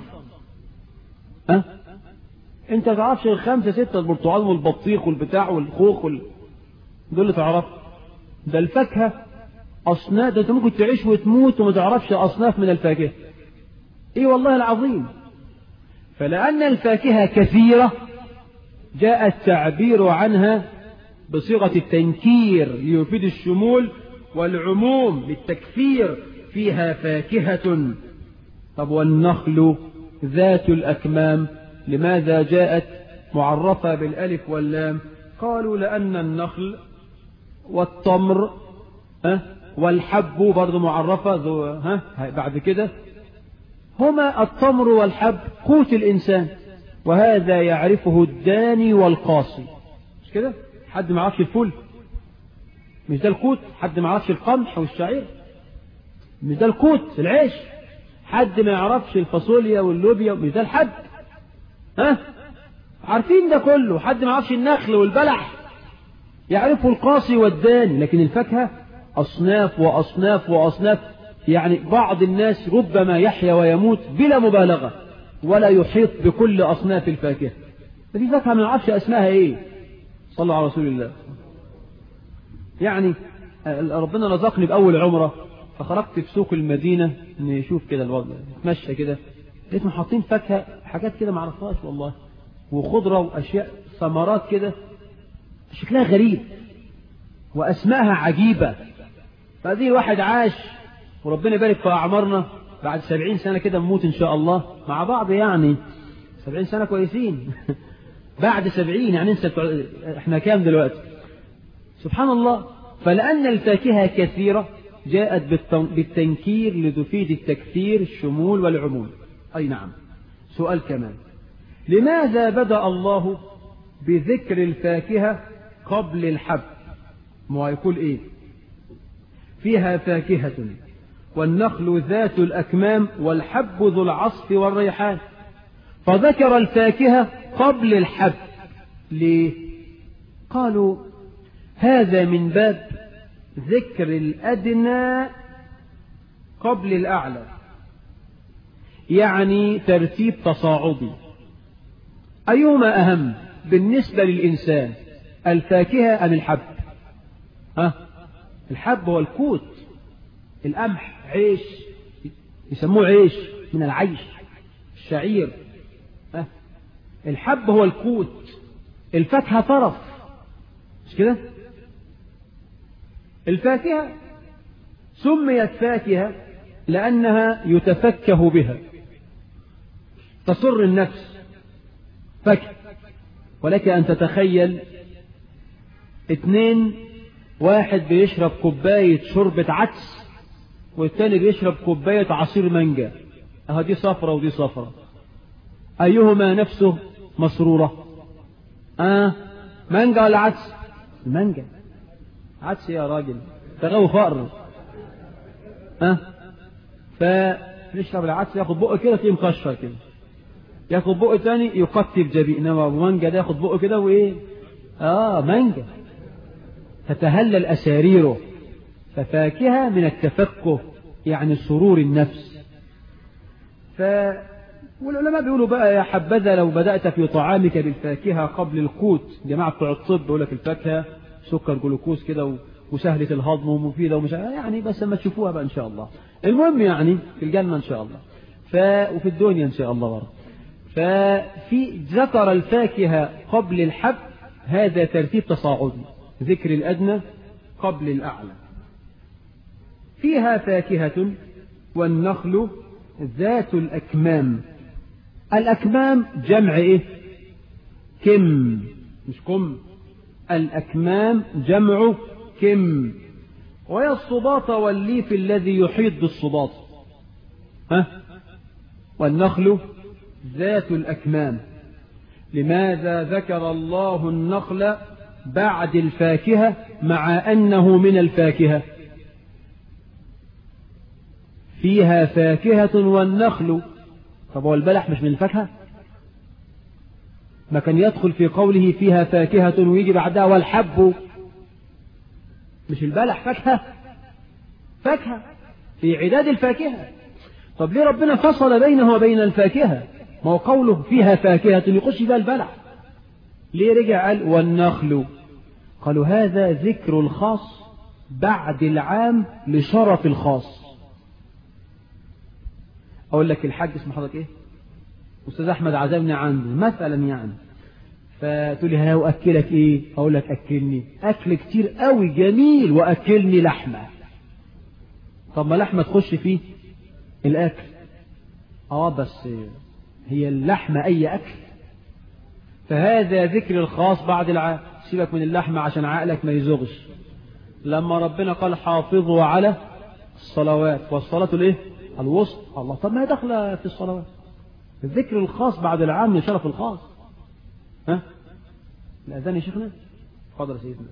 انت تعرفش 5 6 البرتقال والبطيخ والبتاع والخوخ دول اللي تعرف. ده الفاكهة أصناف، ده انت ممكن تعيش وتموت وما تعرفش أصناف من الفاكهة. ايه والله العظيم. فلأن الفاكهة كثيرة جاء التعبير عنها بصيغة التنكير ليفيد الشمول والعموم للتكثير. فيها فاكهة. طب والنخل ذات الأكمام لماذا جاءت معرفة بالألف واللام؟ قالوا لأن النخل والتمر والحب برضو معرفة بعد كده. هما التمر والحب قوت الإنسان، وهذا يعرفه الداني والقاصي. مش كده؟ حد ما يعرفش الفول؟ مش ده القوت؟ حد ما يعرفش القمح والشعير؟ مش ده القوت العيش؟ حد ما يعرفش الفاصوليا واللوبيا؟ مش ده الحب؟ عارفين ده كله. حد ما يعرفش النخل والبلح؟ يعرفه القاصي والداني. لكن الفاكهة أصناف وأصناف وأصناف. يعني بعض الناس ربما يحيا ويموت بلا مبالغة ولا يحيط بكل أصناف الفاكهة. ففي فاكهة ما نعرفش اسمها ايه. صلى على رسول الله. يعني ربنا رزقني بأول عمرة، فخرجت في سوق المدينة نشوف كده الوضع، نتمشى كده، لقيتهم حاطين فاكهة حاجات كده ما اعرفهاش والله، وخضرة وأشياء ثمرات كده شكلها غريب وأسمائها عجيبة. فهذه واحد عاش وربنا يبارك في أعمارنا، بعد 70 سنة كده نموت إن شاء الله مع بعض. يعني 70 سنة كويسين. بعد 70 يعني احنا كام دلوقتي؟ سبحان الله. فلأن الفاكهة كثيرة جاءت بالتنكير لتفيد التكثير الشمول والعموم. أي نعم. سؤال كمان، لماذا بدأ الله بذكر الفاكهة قبل الحب؟ ما يقول ايه؟ فيها فاكهة والنخل ذات الأكمام والحب ذو العصف والريحان، فذكر الفاكهة قبل الحب. ليه؟ قالوا هذا من باب ذكر الأدنى قبل الأعلى، يعني ترتيب تصاعدي. أيهما أهم بالنسبة للإنسان، الفاكهة أم الحب؟ الحب هو القوت، القمح عيش، يسموه عيش من العيش، الشعير. الحب هو القوت، الفاكهة طرف، مش كده؟ الفاكهة سميت فاكهة لأنها يتفكه بها، تسر النفس فاكهة. ولك أن تتخيل اثنين، واحد بيشرب كوباية شوربة عدس والتاني بيشرب كوباية عصير مانجا، دي صفرة ودي صفرة، أيهما نفسه مسرورة؟ مانجا ولا عدس؟ المانجا. عدس يا راجل تغاو فقر. فنشرب العدس ياخد بقه كده تلاقيه مكشر كده، ياخد بقه تاني يقطب جبين، انما مانجا ده ياخد بقه كده وايه، مانجا تتهلل أساريره. ففاكهة من التفكه، يعني سرور النفس. والعلماء بيقولوا بقى يا حبذا لو بدأت في طعامك بالفاكهة قبل القوت. جماعة بتوع الطب بيقول لك الفاكهة سكر جلوكوز كده وسهلة الهضم ومفيدة ومش يعني، بس لما تشوفوها بقى إن شاء الله. المهم يعني في الجنة إن شاء الله، وفي الدنيا إن شاء الله برضه. ففي ذكر الفاكهة قبل الحب، هذا ترتيب تصاعدي، ذكر الأدنى قبل الأعلى. فيها فاكهة والنخل ذات الأكمام. الأكمام جمع إيه؟ كم، مش كم. الأكمام جمع كم، وهي الصباط والليف الذي يحيط بالصباط. والنخل ذات الأكمام. لماذا ذكر الله النخل بعد الفاكهة مع أنه من الفاكهة؟ فيها فاكهة والنخل. طب هو البلح مش من الفاكهة؟ ما كان يدخل في قوله فيها فاكهة ويجي بعدها والحب؟ مش البلح فاكهة؟ فاكهة في عداد الفاكهة. طب ليه ربنا فصل بينه وبين الفاكهة؟ ما هو قوله فيها فاكهة يخش فيها البلح، ليه رجع قال والنخل؟ قالوا هذا ذكر الخاص بعد العام لشرف الخاص. أقول لك الحاج اسمه حضرتك إيه؟ أستاذ أحمد عزمني عنده مثلا يعني، فتقول لي أنا أؤكلك إيه؟ أقول لك أكلني أكل كتير قوي جميل وأكلني لحمة. طب ما لحمة تخش فيه الأكل، بس هي اللحمة أي أكل. فهذا ذكر الخاص بعد العام. سيبك من اللحمة عشان عقلك ما يزغش. لما ربنا قال حافظوا على الصلوات، والصلاة الإيه؟ الوسط. الله، طب ما هي داخلة في الصلوات. الذكر الخاص بعد العام لشرف الخاص. الأذان يا شيخنا؟ اتفضل يا سيدنا.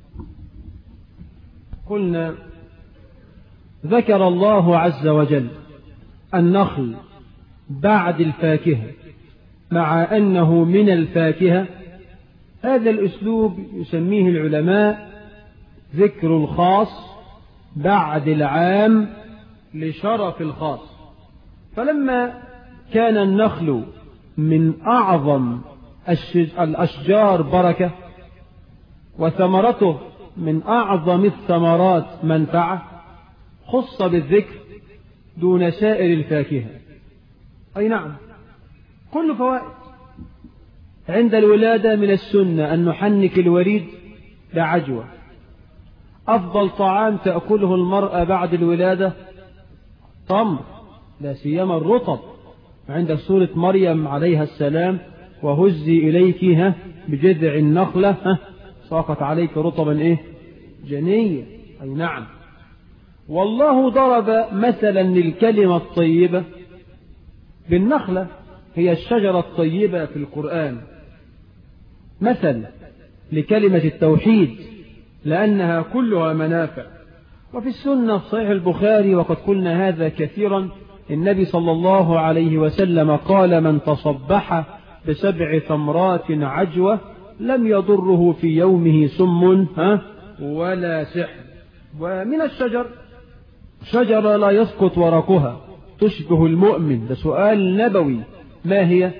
قلنا ذكر الله عز وجل النخل بعد الفاكهة مع أنه من الفاكهة. هذا الأسلوب يسميه العلماء ذكر الخاص بعد العام لشرف الخاص. فلما كان النخل من أعظم الأشجار بركة وثمرته من أعظم الثمرات منفعة، خص بالذكر دون سائر الفاكهة. أي نعم، كل فوائد. عند الولادة من السنة أن نحنك الوريد بعجوة. أفضل طعام تأكله المرأة بعد الولادة تمر، لا سيما الرطب. عند سورة مريم عليها السلام وهزي إليك بجذع النخلة ساقط عليك رطبا جنيا. أي نعم. والله ضرب مثلا للكلمة الطيبة بالنخلة، هي الشجرة الطيبة في القرآن، مثل لكلمة التوحيد لأنها كلها منافع. وفي السنة في صحيح البخاري، وقد قلنا هذا كثيرا، النبي صلى الله عليه وسلم قال من تصبح ب7 تمرات عجوة لم يضره في يومه سم ولا سحر. ومن الشجر شجرة لا يسقط ورقها تشبه المؤمن، ده سؤال نبوي، ما هي؟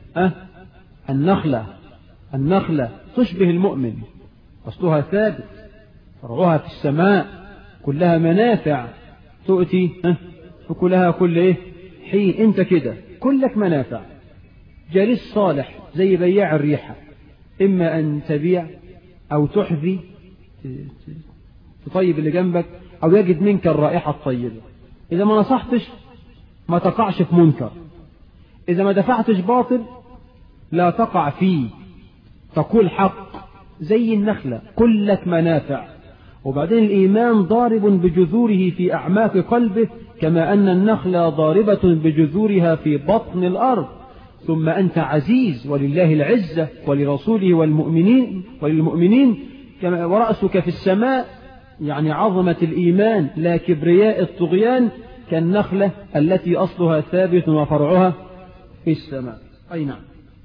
النخلة تشبه المؤمن، أصلها ثابت، فرعها في السماء، كلها منافع، تؤتي فكلها كل حين. انت كده كلك منافع، جالس صالح زي بياع الريحة، إما أن تبيع أو تحذي تطيب اللي جنبك، أو يجد منك الرائحة الطيبة. إذا ما نصحتش ما تقعش في منكر، إذا ما دفعتش باطل لا تقع فيه، تقول حق زي النخلة، كلك منافع. وبعدين الإيمان ضارب بجذوره في أعماق قلبه، كما أن النخلة ضاربة بجذورها في بطن الأرض. ثم أنت عزيز، ولله العزة ولرسوله وللمؤمنين، كما ورأسك في السماء، يعني عظمة الإيمان لا كبرياء الطغيان، كالنخلة التي أصلها ثابت وفرعها في السماء. أي نعم.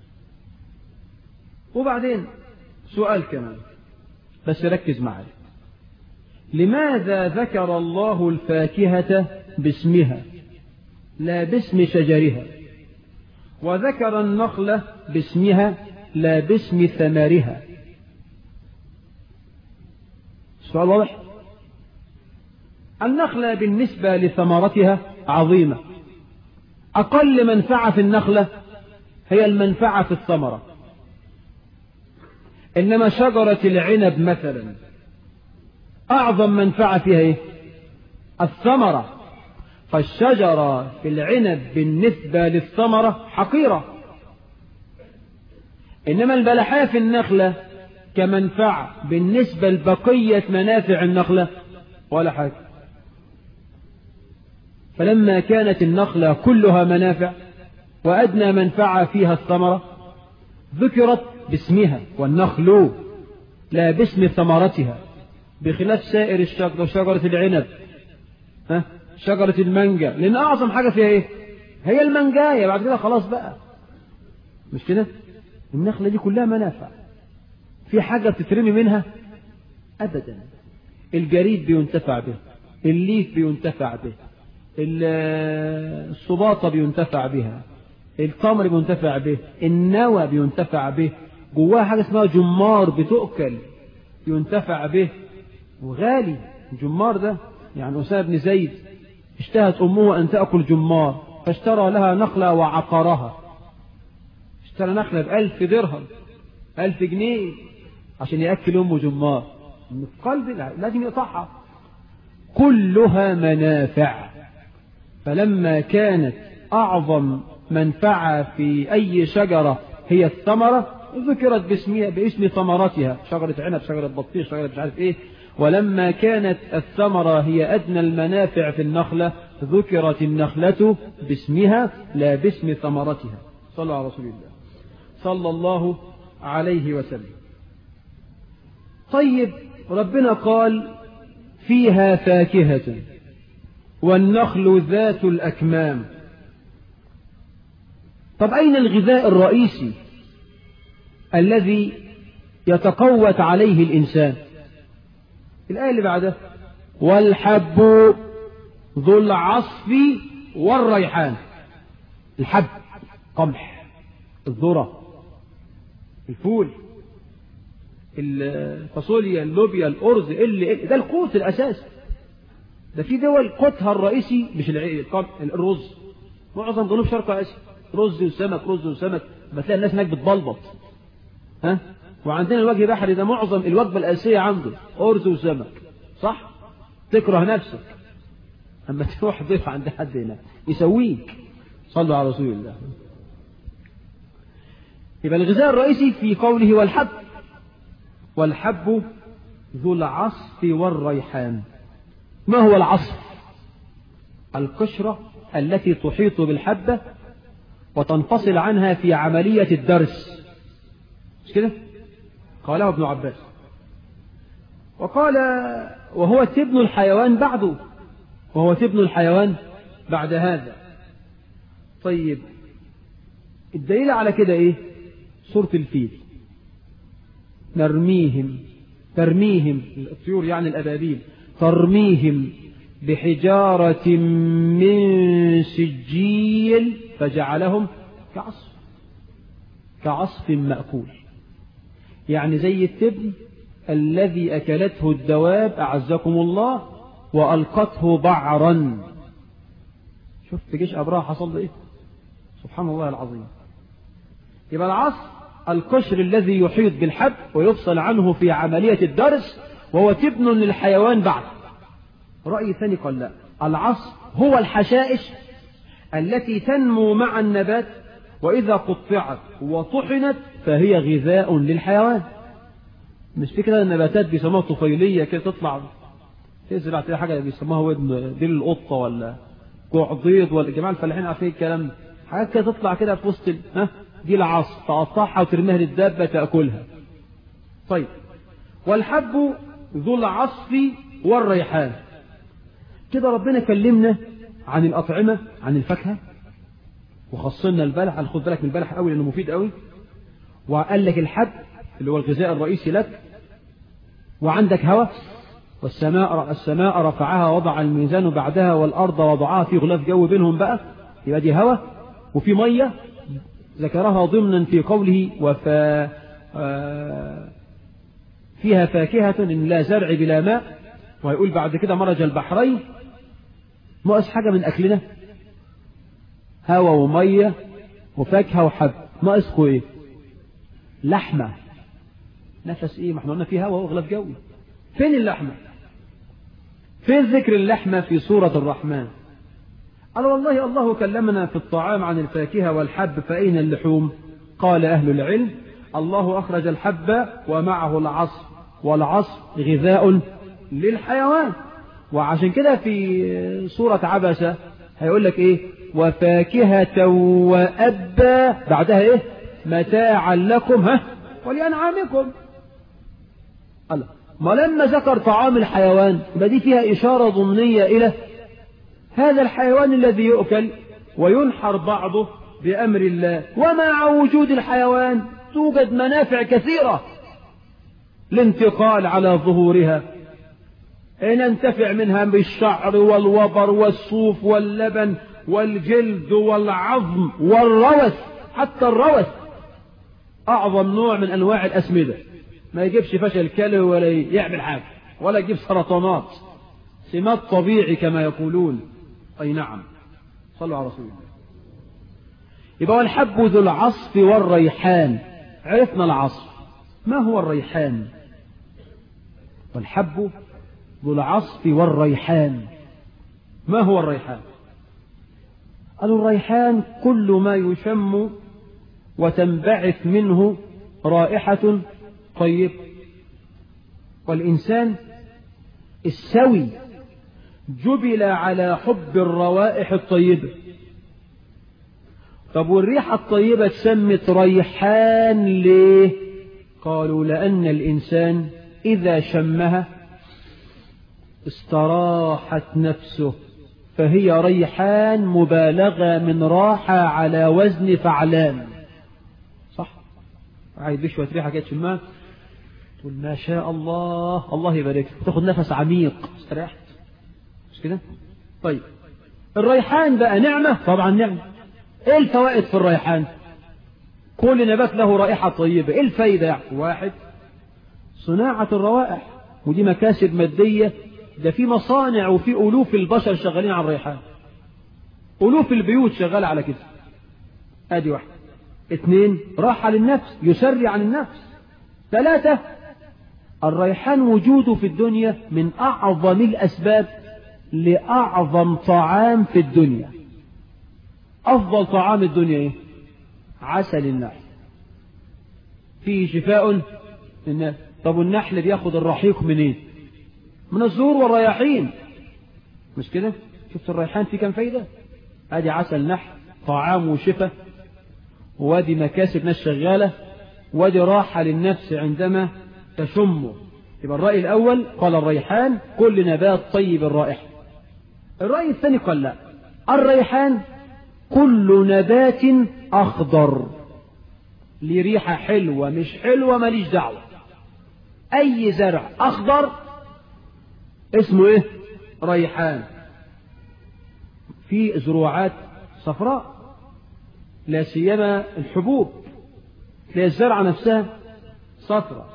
وبعدين سؤال كمان، بس ركز معي، لماذا ذكر الله الفاكهة باسمها لا باسم شجرها، وذكر النخلة باسمها لا باسم ثمرها؟ السؤال واضح. النخلة بالنسبة لثمرتها عظيمة، أقل منفعة في النخلة هي المنفعة في الثمرة. إنما شجرة العنب مثلا أعظم منفعة فيها الثمرة، فالشجرة في العنب بالنسبة للثمرة حقيرة. إنما البلحاء في النخلة كمنفعة بالنسبة لبقية منافع النخلة ولا حاجة. فلما كانت النخلة كلها منافع وأدنى منفعة فيها الثمرة، ذكرت باسمها، والنخل لا باسم ثمرتها، بخلاف سائر الشجر، شجرة العنب، شجرة المانجا، لأن أعظم حاجة فيها هي المانجاية، بعد كده خلاص بقى، مش كده؟ النخلة دي كلها منافع، في حاجة بتترمي منها أبدا. الجريد بينتفع به، الليف بينتفع به، الصباطة بينتفع بها، التمر بينتفع به، النوى بينتفع به، جواها حاجة اسمها جمار بتؤكل ينتفع به، وغالي الجمار ده. يعني أسامة بن زيد اشتهت أمه أن تأكل جمار، فاشترى لها نخلة وعقرها، اشترى نخلة ب1000 درهم، 1000 جنيه عشان يأكل أمه جمار، من قلب لازم يقطعها، كلها منافع. فلما كانت أعظم منفعة في أي شجرة هي الثمرة، ذكرت باسم ثمرتها، شجرة عنب، شجرة بطيخ، شجرة مش عارف ايه. ولما كانت الثمرة هي أدنى المنافع في النخلة، ذكرت النخلة باسمها لا باسم ثمرتها. صلى على رسول الله صلى الله عليه وسلم. طيب ربنا قال فيها فاكهة والنخل ذات الأكمام. طب أين الغذاء الرئيسي الذي يتقوت عليه الإنسان؟ الآية اللي بعدها والحب ذو العصف والريحان. الحب قمح، الذرة، الفول، الفاصوليا، اللوبيا، الأرز، ده القوت الأساسي. ده في دول قوتها الرئيسي مش الرز. معظم جنوب شرق آسيا رز وسمك، رز وسمك، بتلاقي الناس هناك بتبلبط. وعندنا الوجه بحري ده معظم الوجبة الأساسية عنده أرز وسمك، صح؟ تكره نفسك أما تروح ضيف عند حد هنا يسويك. صلوا على رسول الله. يبقى الغذاء الرئيسي في قوله والحب، والحب ذو العصف والريحان. ما هو العصف؟ القشرة التي تحيط بالحبة وتنفصل عنها في عملية الدرس، مش كده؟ قاله ابن عباس. وقال وهو تبن الحيوان بعده، وهو تبن الحيوان بعد هذا. طيب الدليل على كده ايه؟ سورة الفيل، نرميهم ترميهم الطيور يعني الأبابيل ترميهم بحجارة من سجيل فجعلهم كعصف مأكول، يعني زي التبن الذي أكلته الدواب أعزكم الله وألقته بعرا. شفت جيش أبرهة حصل له إيه؟ سبحان الله العظيم. يبقى العصف القشر الذي يحيط بالحب ويفصل عنه في عملية الدرس، وهو تبن للحيوان بعد. رأي ثاني قال لا، العصف هو الحشائش التي تنمو مع النبات، وإذا قطعت وطحنت فهي غذاء للحيوان. مش في كده النباتات بيسموها طفيلية كده تطلع تزرع فيها حاجة بيسموها ودن ديل القطة ولا قعضيض ولا جماعة الفلاحين عارفين الكلام ده، حاجات كده تطلع كده في وسط دي العصف تقطعها وترميها للدابة تأكلها. طيب، والحب ذو العصف والريحان. كده ربنا كلمنا عن الأطعمة، عن الفاكهة، وخصنا البلح. خد بالك من البلح قوي لأنه مفيد قوي. وقال لك الحب اللي هو الغذاء الرئيسي لك. وعندك هواء، والسماء رفعها وضع الميزان بعدها، والأرض وضعها في غلاف جو بينهم بقى، يبقى دي هواء. وفي مية ذكرها ضمنا في قوله فيها فاكهة إن لا زرع بلا ماء، وهيقول بعد كده مرج البحرين. ناقص حاجة من أكلنا؟ هواء ومية وفاكهة وحب، ناقصكوا إيه؟ لحمة. نفس إيه؟ ما احنا قلنا فيه هواء وغلاف جوي. فين اللحمة؟ فين ذكر اللحمة في سورة الرحمن؟ قال والله الله كلمنا في الطعام عن الفاكهة والحب، فأين اللحوم؟ قال أهل العلم الله أخرج الحب ومعه العصف، والعصف غذاء للحيوان. وعشان كده في سورة عبسة هيقول لك إيه؟ وفاكهة وأبا، بعدها إيه؟ متاعا لكم ولأنعامكم. الله، ما لما ذكر طعام الحيوان يبقى دي فيها إشارة ضمنية إلى هذا الحيوان الذي يؤكل وينحر بعضه بأمر الله. ومع وجود الحيوان توجد منافع كثيرة، الانتقال على ظهورها، ننتفع منها بالشعر والوبر والصوف واللبن والجلد والعظم والروث. حتى الروث أعظم نوع من أنواع الأسمدة، ما يجيبش فشل كلوي ولا يعمل حاجة ولا يجيب سرطانات، سمات طبيعي كما يقولون. أي نعم، صلوا على رسول الله. يبقى الحب ذو العصف والريحان. عرفنا العصف، ما هو الريحان؟ والحب ذو العصف والريحان. ما هو الريحان؟ قالوا الريحان كل ما يشم وتنبعث منه رائحة طيب. والإنسان السوي جبل على حب الروائح الطيبة. طب والريحة الطيبة تسمت ريحان ليه؟ قالوا لأن الإنسان إذا شمها استراحت نفسه، فهي ريحان مبالغة من راحة على وزن فعلان. صح؟ عايز بشوية ريحة كده تشمها تقول ما شاء الله، الله يبارك، تاخد نفس عميق، استريحت، مش كده؟ طيب الريحان بقى نعمة؟ طبعا نعمة. ايه الفوائد في الريحان؟ كل نبات له رائحة طيبة، ايه الفايدة يعني؟ واحد، صناعة الروائح، ودي مكاسب مادية، ده في مصانع وفي ألوف البشر شغالين على الريحان، ألوف البيوت شغالة على كده. ادي واحد. اثنين، راحة للنفس، يسري عن النفس. ثلاثة، الريحان وجوده في الدنيا من أعظم الأسباب لأعظم طعام في الدنيا. أفضل طعام الدنيا إيه؟ عسل النحل، فيه شفاء للناس. طب والنحل بياخد الرحيق منين؟ من الزهور والرياحين، مش كده؟ شفت الريحان فيه كم فايدة؟ ادي عسل نحل، طعام وشفاء، وادي مكاسب ناس شغالة، وادي راحة للنفس عندما تشمه. يبقى الرأي الأول قال الريحان كل نبات طيب الرائحة. الرأي الثاني قال لا، الريحان كل نبات أخضر ليه ريحة حلوة مش حلوة ماليش دعوة، أي زرع أخضر اسمه إيه؟ ريحان. في زروعات صفراء لا سيما الحبوب تلاقي الزرعة نفسها صفراء.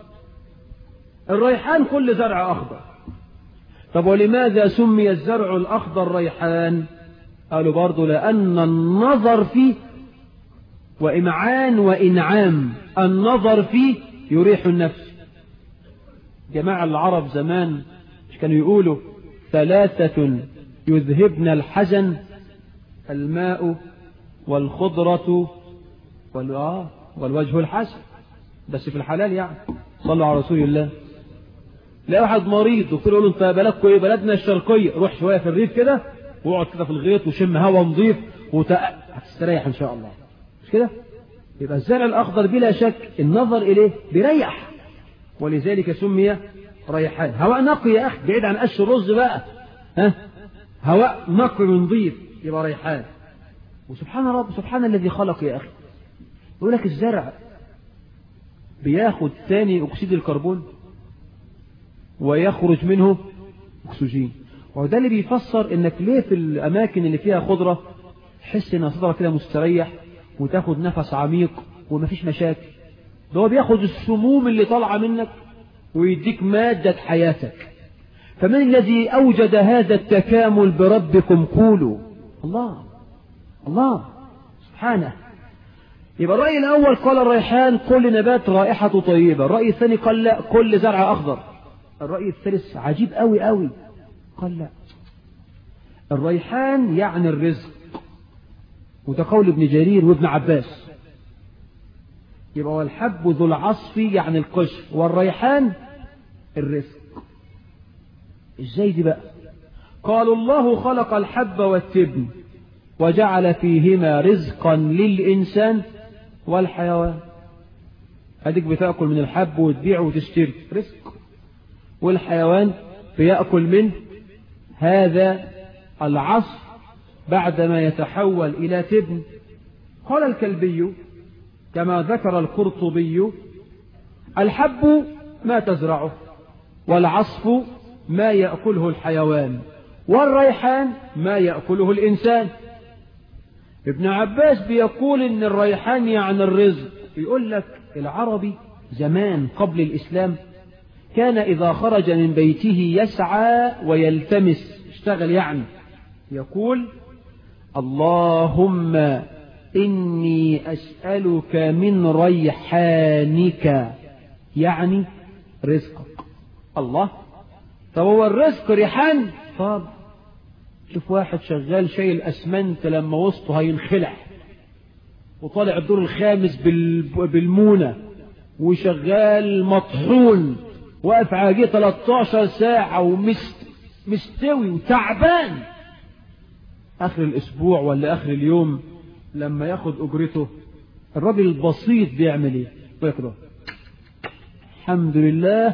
الريحان كل زرع أخضر. طب ولماذا سمي الزرع الأخضر ريحان؟ قالوا برضو لأن النظر فيه وإمعان وإنعام النظر فيه يريح النفس. جماعة العرب زمان كانوا يقولوا 3 يذهبن الحزن: الماء والخضرة والوجه الحسن. بس في الحلال يعني. صلوا على رسول الله. لا واحد مريض دكتور يقول له انت بلدكم ايه؟ بلدنا الشرقية. روح شوية في الريف كده واقعد كده في الغيط وشم هوا نظيف هتستريح ان شاء الله. مش كده؟ يبقى الزرع الأخضر بلا شك النظر إليه بيريح، ولذلك سمي ريحان. هواء نقي يا أخي، بعيد عن قش الرز بقى، هواء نقي ونظيف يبقى ريحان. وسبحان رب، سبحان الذي خلق يا أخي. يقول لك الزرع بياخد ثاني أكسيد الكربون ويخرج منه أكسجين. وده اللي بيفسر إنك ليه في الأماكن اللي فيها خضرة تحس إن صدرك كده مستريح وتاخد نفس عميق ومفيش مشاكل. ده هو بياخد السموم اللي طالعة منك ويديك مادة حياتك. فمن الذي أوجد هذا التكامل بربكم؟ قولوا الله. الله سبحانه. يبقى الرأي الأول قال الريحان كل نبات رائحته طيبة. الرأي الثاني قال لا كل زرع أخضر. الرأي الثالث عجيب قوي قوي، قال لا الريحان يعني الرزق. وده قول ابن جرير وابن عباس. يبقى والحب ذو العصف يعني القشر، والريحان الرزق. ازاي دي بقى؟ قالوا الله خلق الحب والتبن وجعل فيهما رزقا للإنسان والحيوان. اديك بتأكل من الحب وتبيع وتشتري، رزق. والحيوان بيأكل من هذا العصف بعدما يتحول إلى تبن. قال الكلبي كما ذكر القرطبي: الحب ما تزرعه، والعصف ما يأكله الحيوان، والريحان ما يأكله الإنسان. ابن عباس بيقول إن الريحان يعني الرزق. يقول لك العربي زمان قبل الإسلام كان إذا خرج من بيته يسعى ويلتمس، اشتغل يعني، يقول: اللهم إني أسألك من ريحانك، يعني رزقك. الله. طب هو الرزق ريحان؟ طب شوف واحد شغال شايل أسمنت لما وسطه هينخلع وطالع الدور الخامس بالمونة وشغال مطحون واقف عاجيه 13 ساعة ومستوي وتعبان، آخر الأسبوع ولا آخر اليوم لما ياخد أجرته الراجل البسيط بيعمل إيه؟ بيقول الحمد لله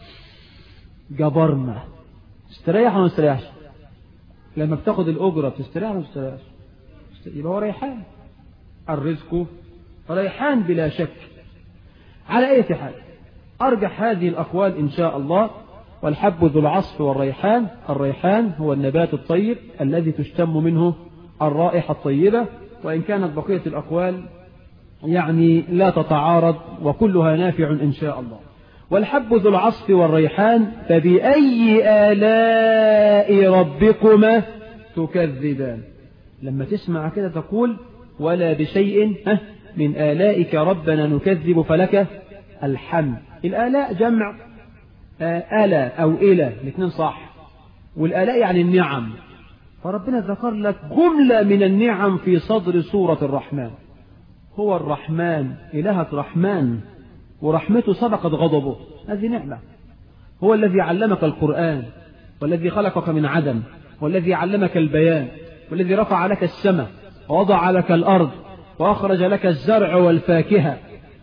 جبرنا. استريح ولا استريحش؟ لما بتاخد الأجرة بتستريح ولا استريحش؟ يبقى هو ريحان. الرزق ريحان بلا شك. على أي حال أرجح هذه الأقوال إن شاء الله. والحب ذو العصف والريحان. الريحان هو النبات الطيب الذي تشتم منه الرائحة الطيبة، وإن كانت بقية الأقوال يعني لا تتعارض وكلها نافع إن شاء الله. والحب ذو العصف والريحان فبأي آلاء ربكما تكذبان. لما تسمع كده تقول: ولا بشيء من آلائك ربنا نكذب فلك الحمد. الآلاء جمع آلاء أو إله، الاثنين صح. والآلاء يعني النعم. فربنا ذكر لك جملة من النعم في صدر سورة الرحمن. هو الرحمن، إلهة رحمن، ورحمته سبقت غضبه، هذه نعمة. هو الذي علمك القرآن، والذي خلقك من عدم، والذي علمك البيان، والذي رفع لك السماء ووضع لك الأرض وأخرج لك الزرع والفاكهة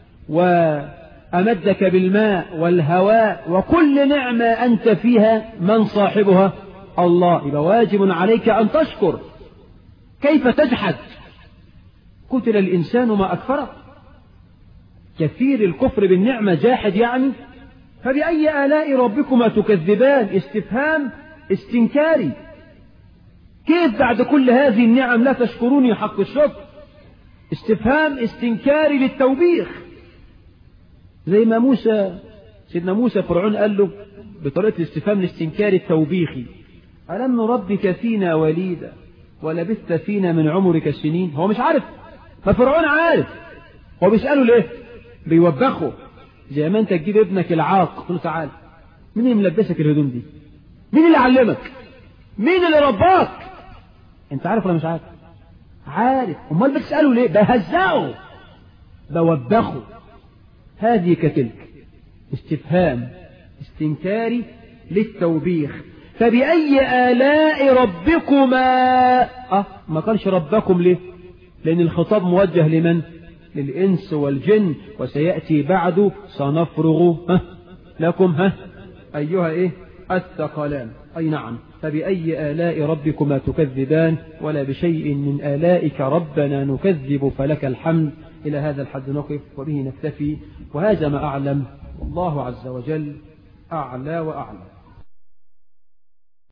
وأمدك بالماء والهواء، وكل نعمة أنت فيها من صاحبها؟ الله. يبقى واجب عليك أن تشكر. كيف تجحد؟ قتل الإنسان ما أكفره. كثير الكفر بالنعمة جاحد يعني. فبأي آلاء ربكما تكذبان؟ استفهام استنكاري. كيف بعد كل هذه النعم لا تشكروني حق الشكر؟ استفهام استنكاري للتوبيخ. زي ما سيدنا موسى فرعون قال له بطريقة الاستفهام الاستنكاري التوبيخي: ألم نربك فينا وليدا ولبثت فينا من عمرك سنين؟ هو مش عارف، ففرعون عارف. هو بيسأله ليه؟ بيوبخه. زي ما انت تجيب ابنك العاق تقول له تعال، مين اللي ملبسك الهدوم دي؟ مين اللي علمك؟ مين اللي رباك؟ انت عارف ولا مش عارف؟ عارف. امال بتسأله ليه؟ بهزقه، بوبخه. هذه كتلك استفهام استنكاري للتوبيخ. فبأي آلاء ربكما ما قالش ربكم ليه؟ لأن الخطاب موجه لمن؟ للإنس والجن. وسيأتي بعد سنفرغ لكم أيها الثقلان. أي نعم. فبأي آلاء ربكما تكذبان؟ ولا بشيء من آلائك ربنا نكذب فلك الحمد. إلى هذا الحد نقف وبه نكتفي، وهذا ما أعلم، والله عز وجل أعلى وأعلم.